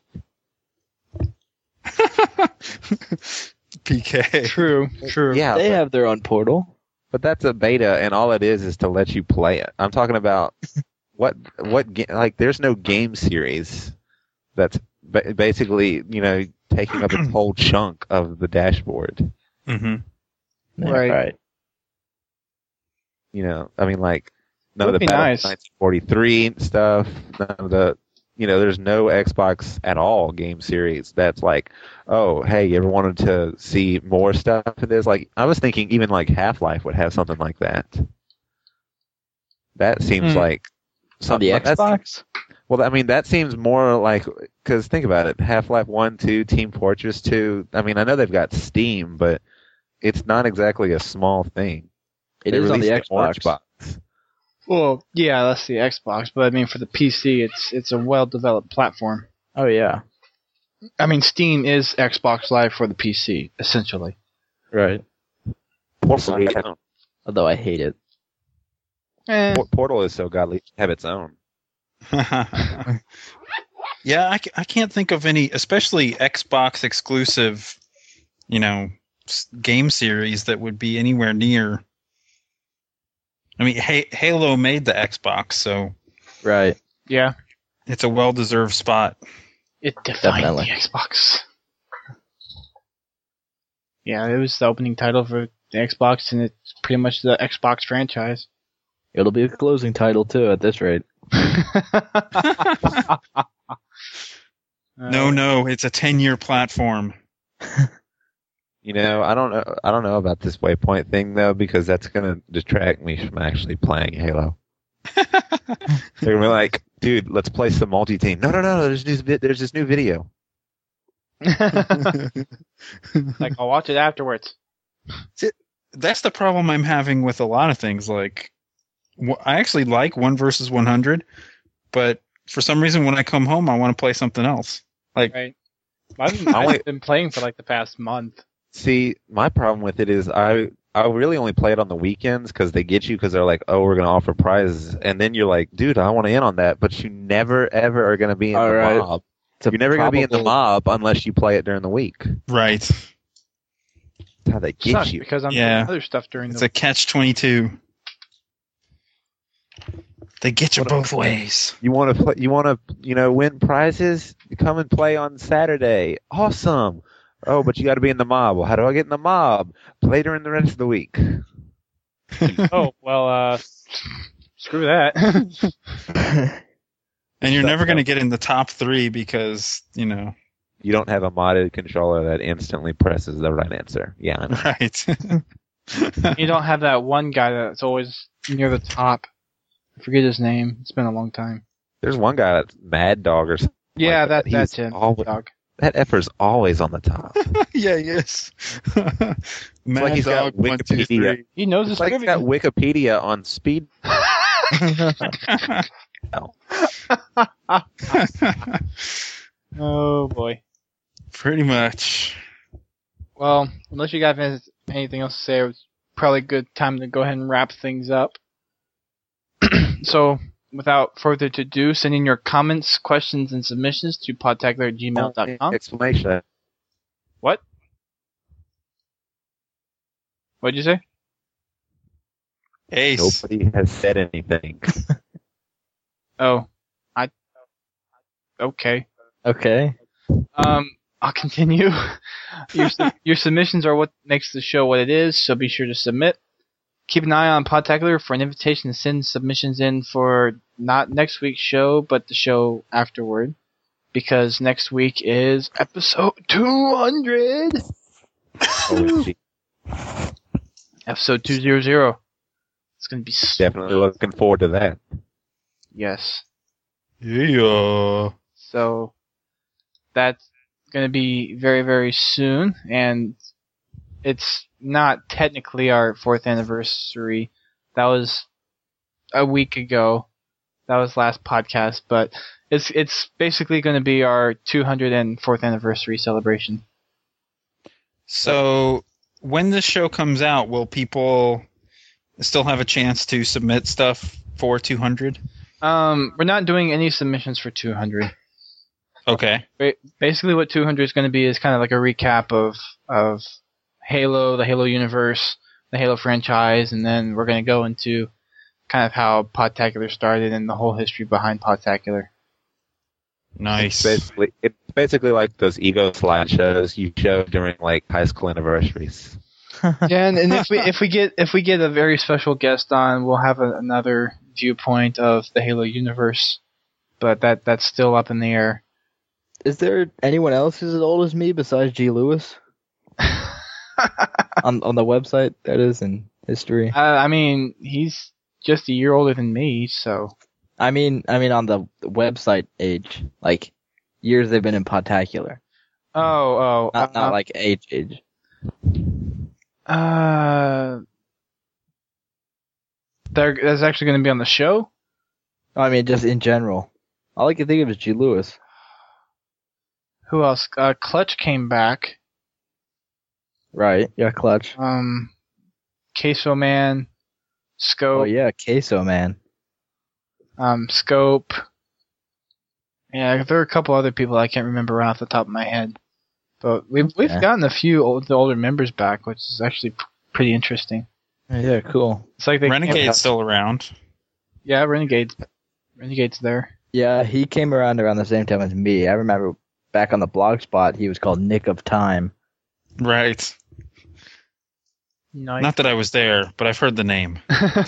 big? P K. True, true. Yeah, They but, have their own portal. but that's a beta, and all it is is to let you play it. I'm talking about what what ga- like. There's no game series that's ba- basically you know taking up a whole chunk of the dashboard. Mm-hmm. Yeah, Right. right. You know, I mean, like none Would of the be Battle nice. nineteen forty-three stuff. None of the you know, there's no Xbox at all game series that's like, oh, hey, you ever wanted to see more stuff in this? Like, I was thinking even like Half-Life would have something like that. That seems Hmm. like On something. the that's- Xbox? Well, I mean, that seems more like, because think about it, Half-Life one, two, Team Fortress two. I mean, I know they've got Steam, but it's not exactly a small thing. It They is on the released an orange Xbox. box. Well, yeah, that's the Xbox, but I mean, for the P C, it's it's a well-developed platform. Oh, yeah. I mean, Steam is Xbox Live for the P C, essentially. Right. Portal, I don't- Although I hate it. Eh, Por- Portal is so godly, it should have its own. Yeah, I, ca- I can't think of any, especially Xbox exclusive, you know, s- game series that would be anywhere near. I mean, ha- Halo made the Xbox, so Right. yeah, it's a well-deserved spot. it defined Definitely. the Xbox. Yeah, it was the opening title for the Xbox, and it's pretty much the Xbox franchise. It'll be a closing title, too, at this rate. No, no, it's a ten-year platform. You know, I don't know. I don't know about this waypoint thing though, because that's gonna distract me from actually playing Halo. They're gonna be like, "Dude, let's play some multi-team." No, no, no. There's this. vi- There's this new video. Like, I'll watch it afterwards. That's the problem I'm having with a lot of things. Like, wh- I actually like one versus one hundred, but for some reason, when I come home, I want to play something else. Like, Right. I've, I only- I've been playing for like the past month. See, my problem with it is I I really only play it on the weekends because they get you because they're like, "Oh, we're gonna offer prizes," and then you're like, "Dude, I want to in on that," but you never ever are gonna be in All the right. mob. It's a You're never gonna be in the probable- mob unless you play it during the week. right. That's how they get Sucks you. because I'm Yeah. doing other stuff during It's the a catch twenty-two. They get you both ways. You want to play? You want to, you know, win prizes? You come and play on Saturday. Awesome. Oh, but you got to be in the mob. Well, how do I get in the mob? Play during the rest of the week. Oh, well, uh, screw that. And you're never going to get in the top three because, you know, You don't have a modded controller that instantly presses the right answer. Yeah, I know. right. You don't have that one guy that's always near the top. I forget his name. It's been a long time. There's one guy that's Mad Dog or something. Yeah, like that, He's that's him. always- Dog. That effort's always on the top. Yeah, yes. Mad like he's got Dog, one, two, Wikipedia. three. He knows his It's like he's trivia. got Wikipedia on speed. Oh boy. Pretty much. Well, unless you guys have anything else to say, it's probably a good time to go ahead and wrap things up. So, without further ado, send in your comments, questions, and submissions to podtacular at gmail dot com. Explanation. What? What'd you say? Ace. Nobody has said anything. Oh, I. Okay. Okay. Um, I'll continue. Your su- your submissions are what makes the show what it is, so be sure to submit. Keep an eye on Podtacular for an invitation to send submissions in for not next week's show, but the show afterward, because next week is episode two hundred. O M G. Episode two hundred. It's gonna be s- Definitely looking forward to that. yes. Yeah. So that's going to be very, very soon, and it's not technically our fourth anniversary. That was a week ago. That was last podcast, but it's it's basically going to be our two hundred fourth anniversary celebration. So when this show comes out, will people still have a chance to submit stuff for two hundred? Um, we're not doing any submissions for two hundred. Okay. Ba- Basically, what two hundred is going to be is kind of like a recap of of Halo, the Halo universe, the Halo franchise, and then we're going to go into kind of how Podtacular started and the whole history behind Podtacular. Nice. Basically, it's basically like those ego slideshows you show during like high school anniversaries. Yeah, and, and if we if we get if we get a very special guest on, we'll have a, another viewpoint of the Halo universe, but that that's still up in the air. Is there anyone else who's as old as me besides G. Lewis? on on the website, that is, in history. Uh, I mean, he's just a year older than me, so I mean, I mean on the website age, like years they've been in Podtacular, oh oh, not uh, not like age age. uh, there that's actually going to be on the show. I mean, just in general. All I can think of is G. Lewis. Who else? Uh, Clutch came back. Right? Yeah, Clutch. Um, Queso Man, Scope. Oh yeah, Queso Man. Um, Scope. Yeah, there are a couple other people I can't remember right off the top of my head, but we've we've Yeah. gotten a few old, the older members back, which is actually p- pretty interesting. Yeah, cool. It's like they Renegade's still around. Yeah, Renegade's Renegade's there. Yeah, he came around around the same time as me. I remember back on the blog spot, he was called Nick of Time. Right. Nice. Not that I was there, but I've heard the name.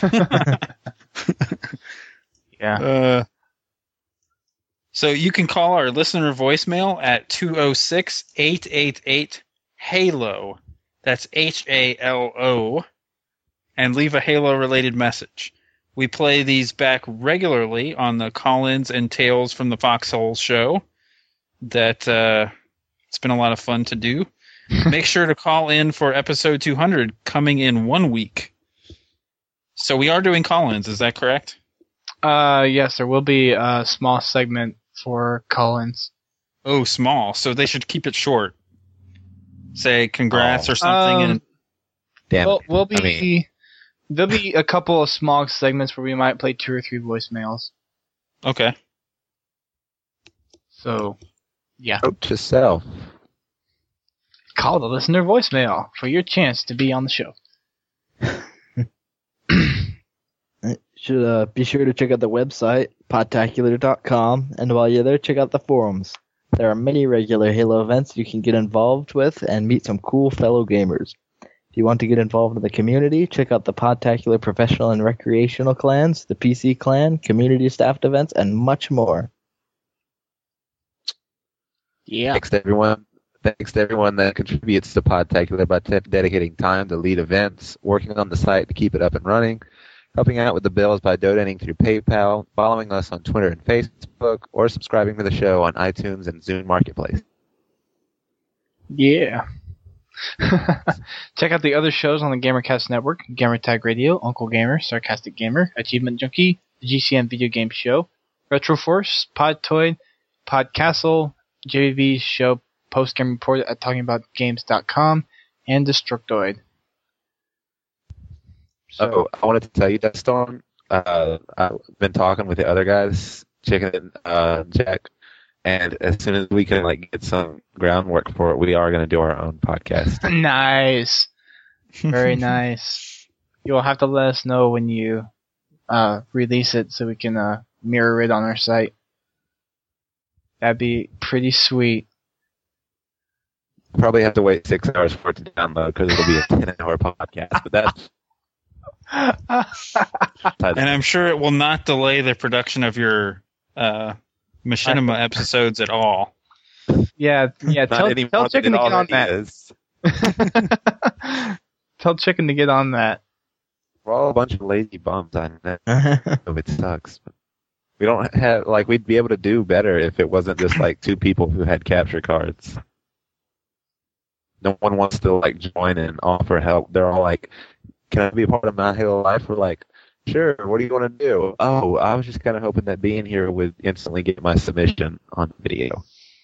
Yeah. Uh, so you can call our listener voicemail at two oh six, eight eight eight, HALO. That's H A L O. And leave a Halo-related message. We play these back regularly on the Call-ins and Tales from the Foxhole show. That uh, it's been a lot of fun to do. Make sure to call in for episode two hundred coming in one week. So we are doing call-ins, is that correct? Uh, yes, there will be a small segment for Collins. Oh, small. So they should keep it short. Say congrats or something. Um, and Damn. We'll, it. we'll be I mean, there'll be a couple of small segments where we might play two or three voicemails. Okay. So, yeah, note to self. call the listener voicemail for your chance to be on the show. Should uh, be sure to check out the website, podtacular dot com, and while you're there, check out the forums. There are many regular Halo events you can get involved with and meet some cool fellow gamers. If you want to get involved in the community, check out the Podtacular professional and recreational clans, the P C clan, community staffed events, and much more. Yeah. Thanks to everyone. Thanks to everyone that contributes to Podtacular by te- dedicating time to lead events, working on the site to keep it up and running, helping out with the bills by donating through PayPal, following us on Twitter and Facebook, or subscribing to the show on iTunes and Zune Marketplace. Yeah. Check out the other shows on the GamerCast Network: Gamertag Radio, Uncle Gamer, Sarcastic Gamer, Achievement Junkie, the G C M Video Game Show, Retroforce, Podtoid, Podcastle, J V V's show Post Game Report at talking about games dot com, and Destructoid. So, Oh, I wanted to tell you that, Storm. Uh, I've been talking with the other guys, Chicken and uh, Jack, and as soon as we can like get some groundwork for it, we are going to do our own podcast. nice. Very nice. You'll have to let us know when you uh, release it so we can uh, mirror it on our site. That'd be pretty sweet. Probably have to wait six hours for it to download because it'll be a ten-hour podcast. But that's And I'm sure it will not delay the production of your uh, Machinima episodes at all. Yeah, yeah. not Tell, any tell more than Chicken it to get on already that. is. Tell Chicken to get on that. We're all a bunch of lazy bums. I know it sucks. But we don't have like we'd be able to do better if it wasn't just like two people who had capture cards. No one wants to like join and offer help. They're all like, "Can I be a part of My Halo Life?" We're like, "Sure. What do you want to do?" "Oh, I was just kind of hoping that being here would instantly get my submission on video."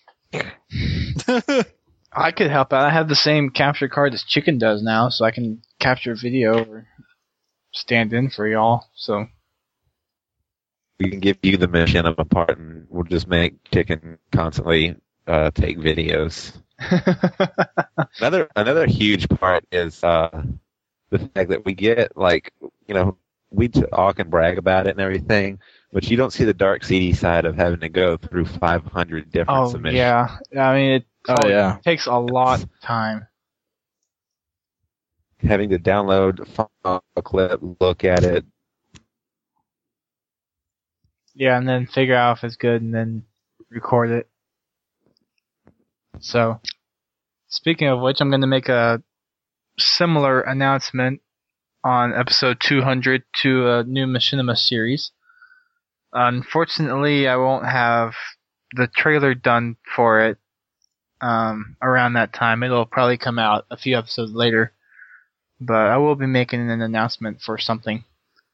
I could help out. I have the same capture card as Chicken does now, so I can capture video or stand in for y'all. So We can give you the mission of a part, and we'll just make Chicken constantly uh, take videos. Another another huge part is uh, the fact that we get like you know we talk and brag about it and everything, but you don't see the dark seedy side of having to go through five hundred different oh submissions. yeah, I mean it. Oh, yeah. It takes a lot of time. Having to download a clip, look at it. Yeah, and then figure out if it's good, and then record it. So, speaking of which, I'm going to make a similar announcement on episode two hundred to a new Machinima series. Unfortunately, I won't have the trailer done for it um, around that time. It'll probably come out a few episodes later. But I will be making an announcement for something.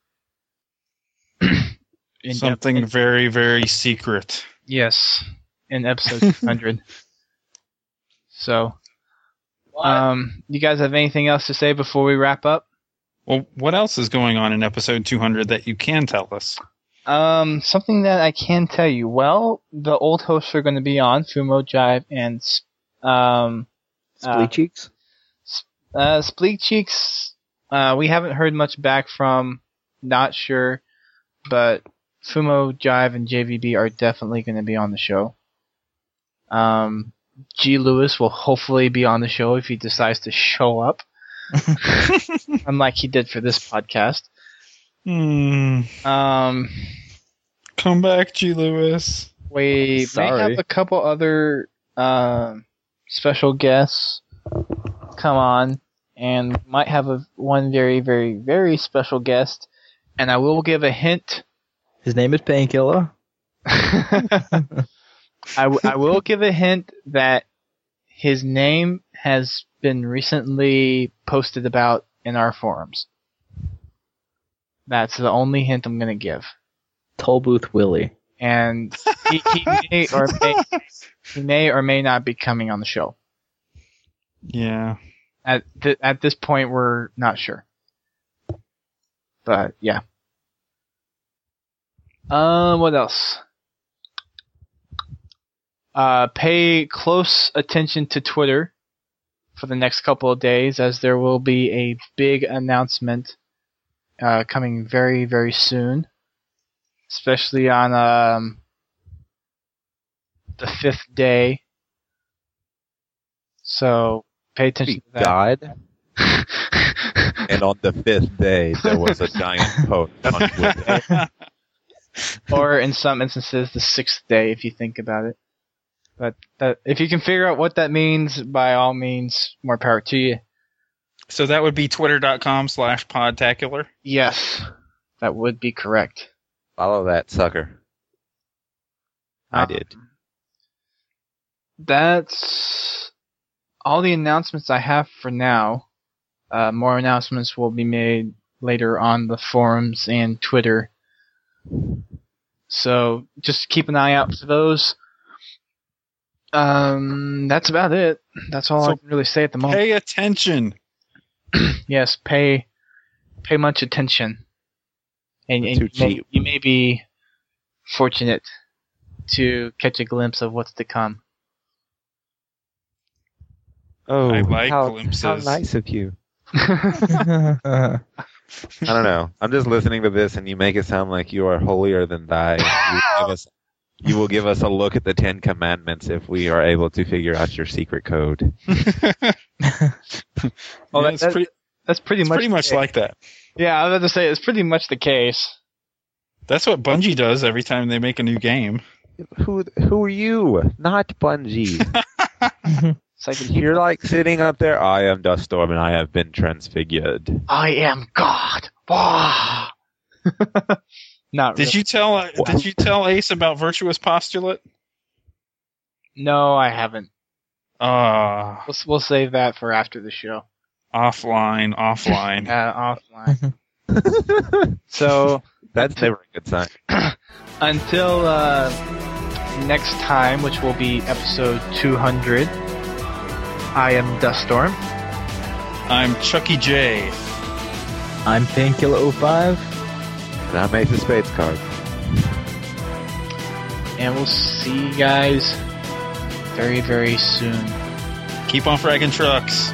In Something in- very, very secret. Yes, in episode two hundred. So, um, you guys have anything else to say before we wrap up? Well, what else is going on in episode two hundred that you can tell us? Um, something that I can tell you. Well, the old hosts are going to be on, Fumo, Jive, and um, Splee uh, Cheeks? uh, Spleek Cheeks. Uh, we haven't heard much back from. Not sure, but Fumo, Jive, and J V B are definitely going to be on the show. Um, G. Lewis will hopefully be on the show if he decides to show up, unlike he did for this podcast. Hmm. Um, Come back, G. Lewis. we may Sorry. have a couple other um special guests come on, and might have a one very, very, very special guest. And I will give a hint. His name is Painkiller. I, w- I will give a hint that his name has been recently posted about in our forums. That's the only hint I'm going to give. Tollbooth Willie. And he, he may or may he may or may not be coming on the show. Yeah. At th- at this point, we're not sure. But yeah. Uh, what else? Uh, pay close attention to Twitter for the next couple of days, as there will be a big announcement uh, coming very, very soon, especially on um, the fifth day. So pay attention He to that. died, and on the fifth day there was a giant post on Twitter. Or in some instances, the sixth day, if you think about it. But that, if you can figure out what that means, by all means, more power to you. So that would be twitter.com slash podtacular. Yes, that would be correct. Follow that sucker. I Um, did. That's all the announcements I have for now. Uh, more announcements will be made later on the forums and Twitter. So just keep an eye out for those. Um, that's about it. That's all So I can really say at the moment. Pay attention. Yes, pay pay much attention, and, and Too you, may, cheap. you may be fortunate to catch a glimpse of what's to come. Oh, I like how, glimpses. How nice of you. I don't know. I'm just listening to this, and you make it sound like you are holier than thy. You, give us, you will give us a look at the Ten Commandments if we are able to figure out your secret code. Well, Yeah, that- it's that- pretty, That's pretty it's much pretty the much case. like that. Yeah, I was about to say it's pretty much the case. That's what Bungie does every time they make a new game. Who who are you? Not Bungie. It's like You're like sitting up there. I am Duststorm, and I have been transfigured. I am God. Wah! not. Did really. you tell uh, Did you tell Ace about Virtuous Postulate? No, I haven't. Ah, We'll we'll save that for after the show. offline, offline. Uh, offline. So That's never a good sign. until uh, next time, which will be episode two hundred. I am Duststorm. I'm Chucky J. I'm Painkiller oh five. And I'm Ace of Spades card. And we'll see you guys very, very soon. Keep on fragging trucks.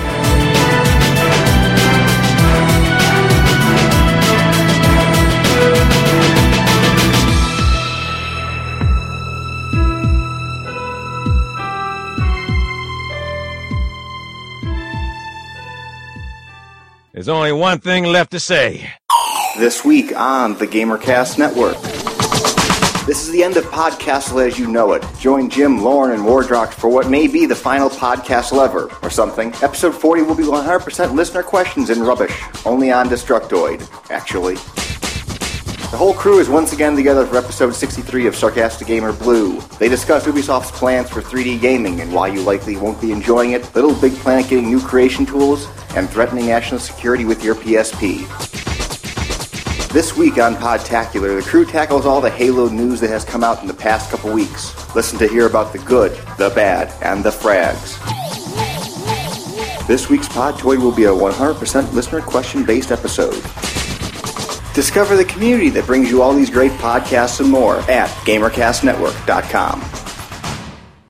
There's only one thing left to say. This week on the GamerCast Network. This is the end of Podcastle as you know it. Join Jim, Lauren, and Wardrock for what may be the final Podcastle ever, or something. Episode forty will be one hundred percent listener questions and rubbish, only on Destructoid, actually. The whole crew is once again together for episode sixty-three of Sarcastic Gamer Blue. They discuss Ubisoft's plans for three D gaming and why you likely won't be enjoying it, Little Big Planet getting new creation tools, and threatening national security with your P S P. This week on Podtacular, the crew tackles all the Halo news that has come out in the past couple weeks. Listen to hear about the good, the bad, and the frags. This week's Podtoid will be a one hundred percent listener question-based episode. Discover the community that brings you all these great podcasts and more at gamercast network dot com.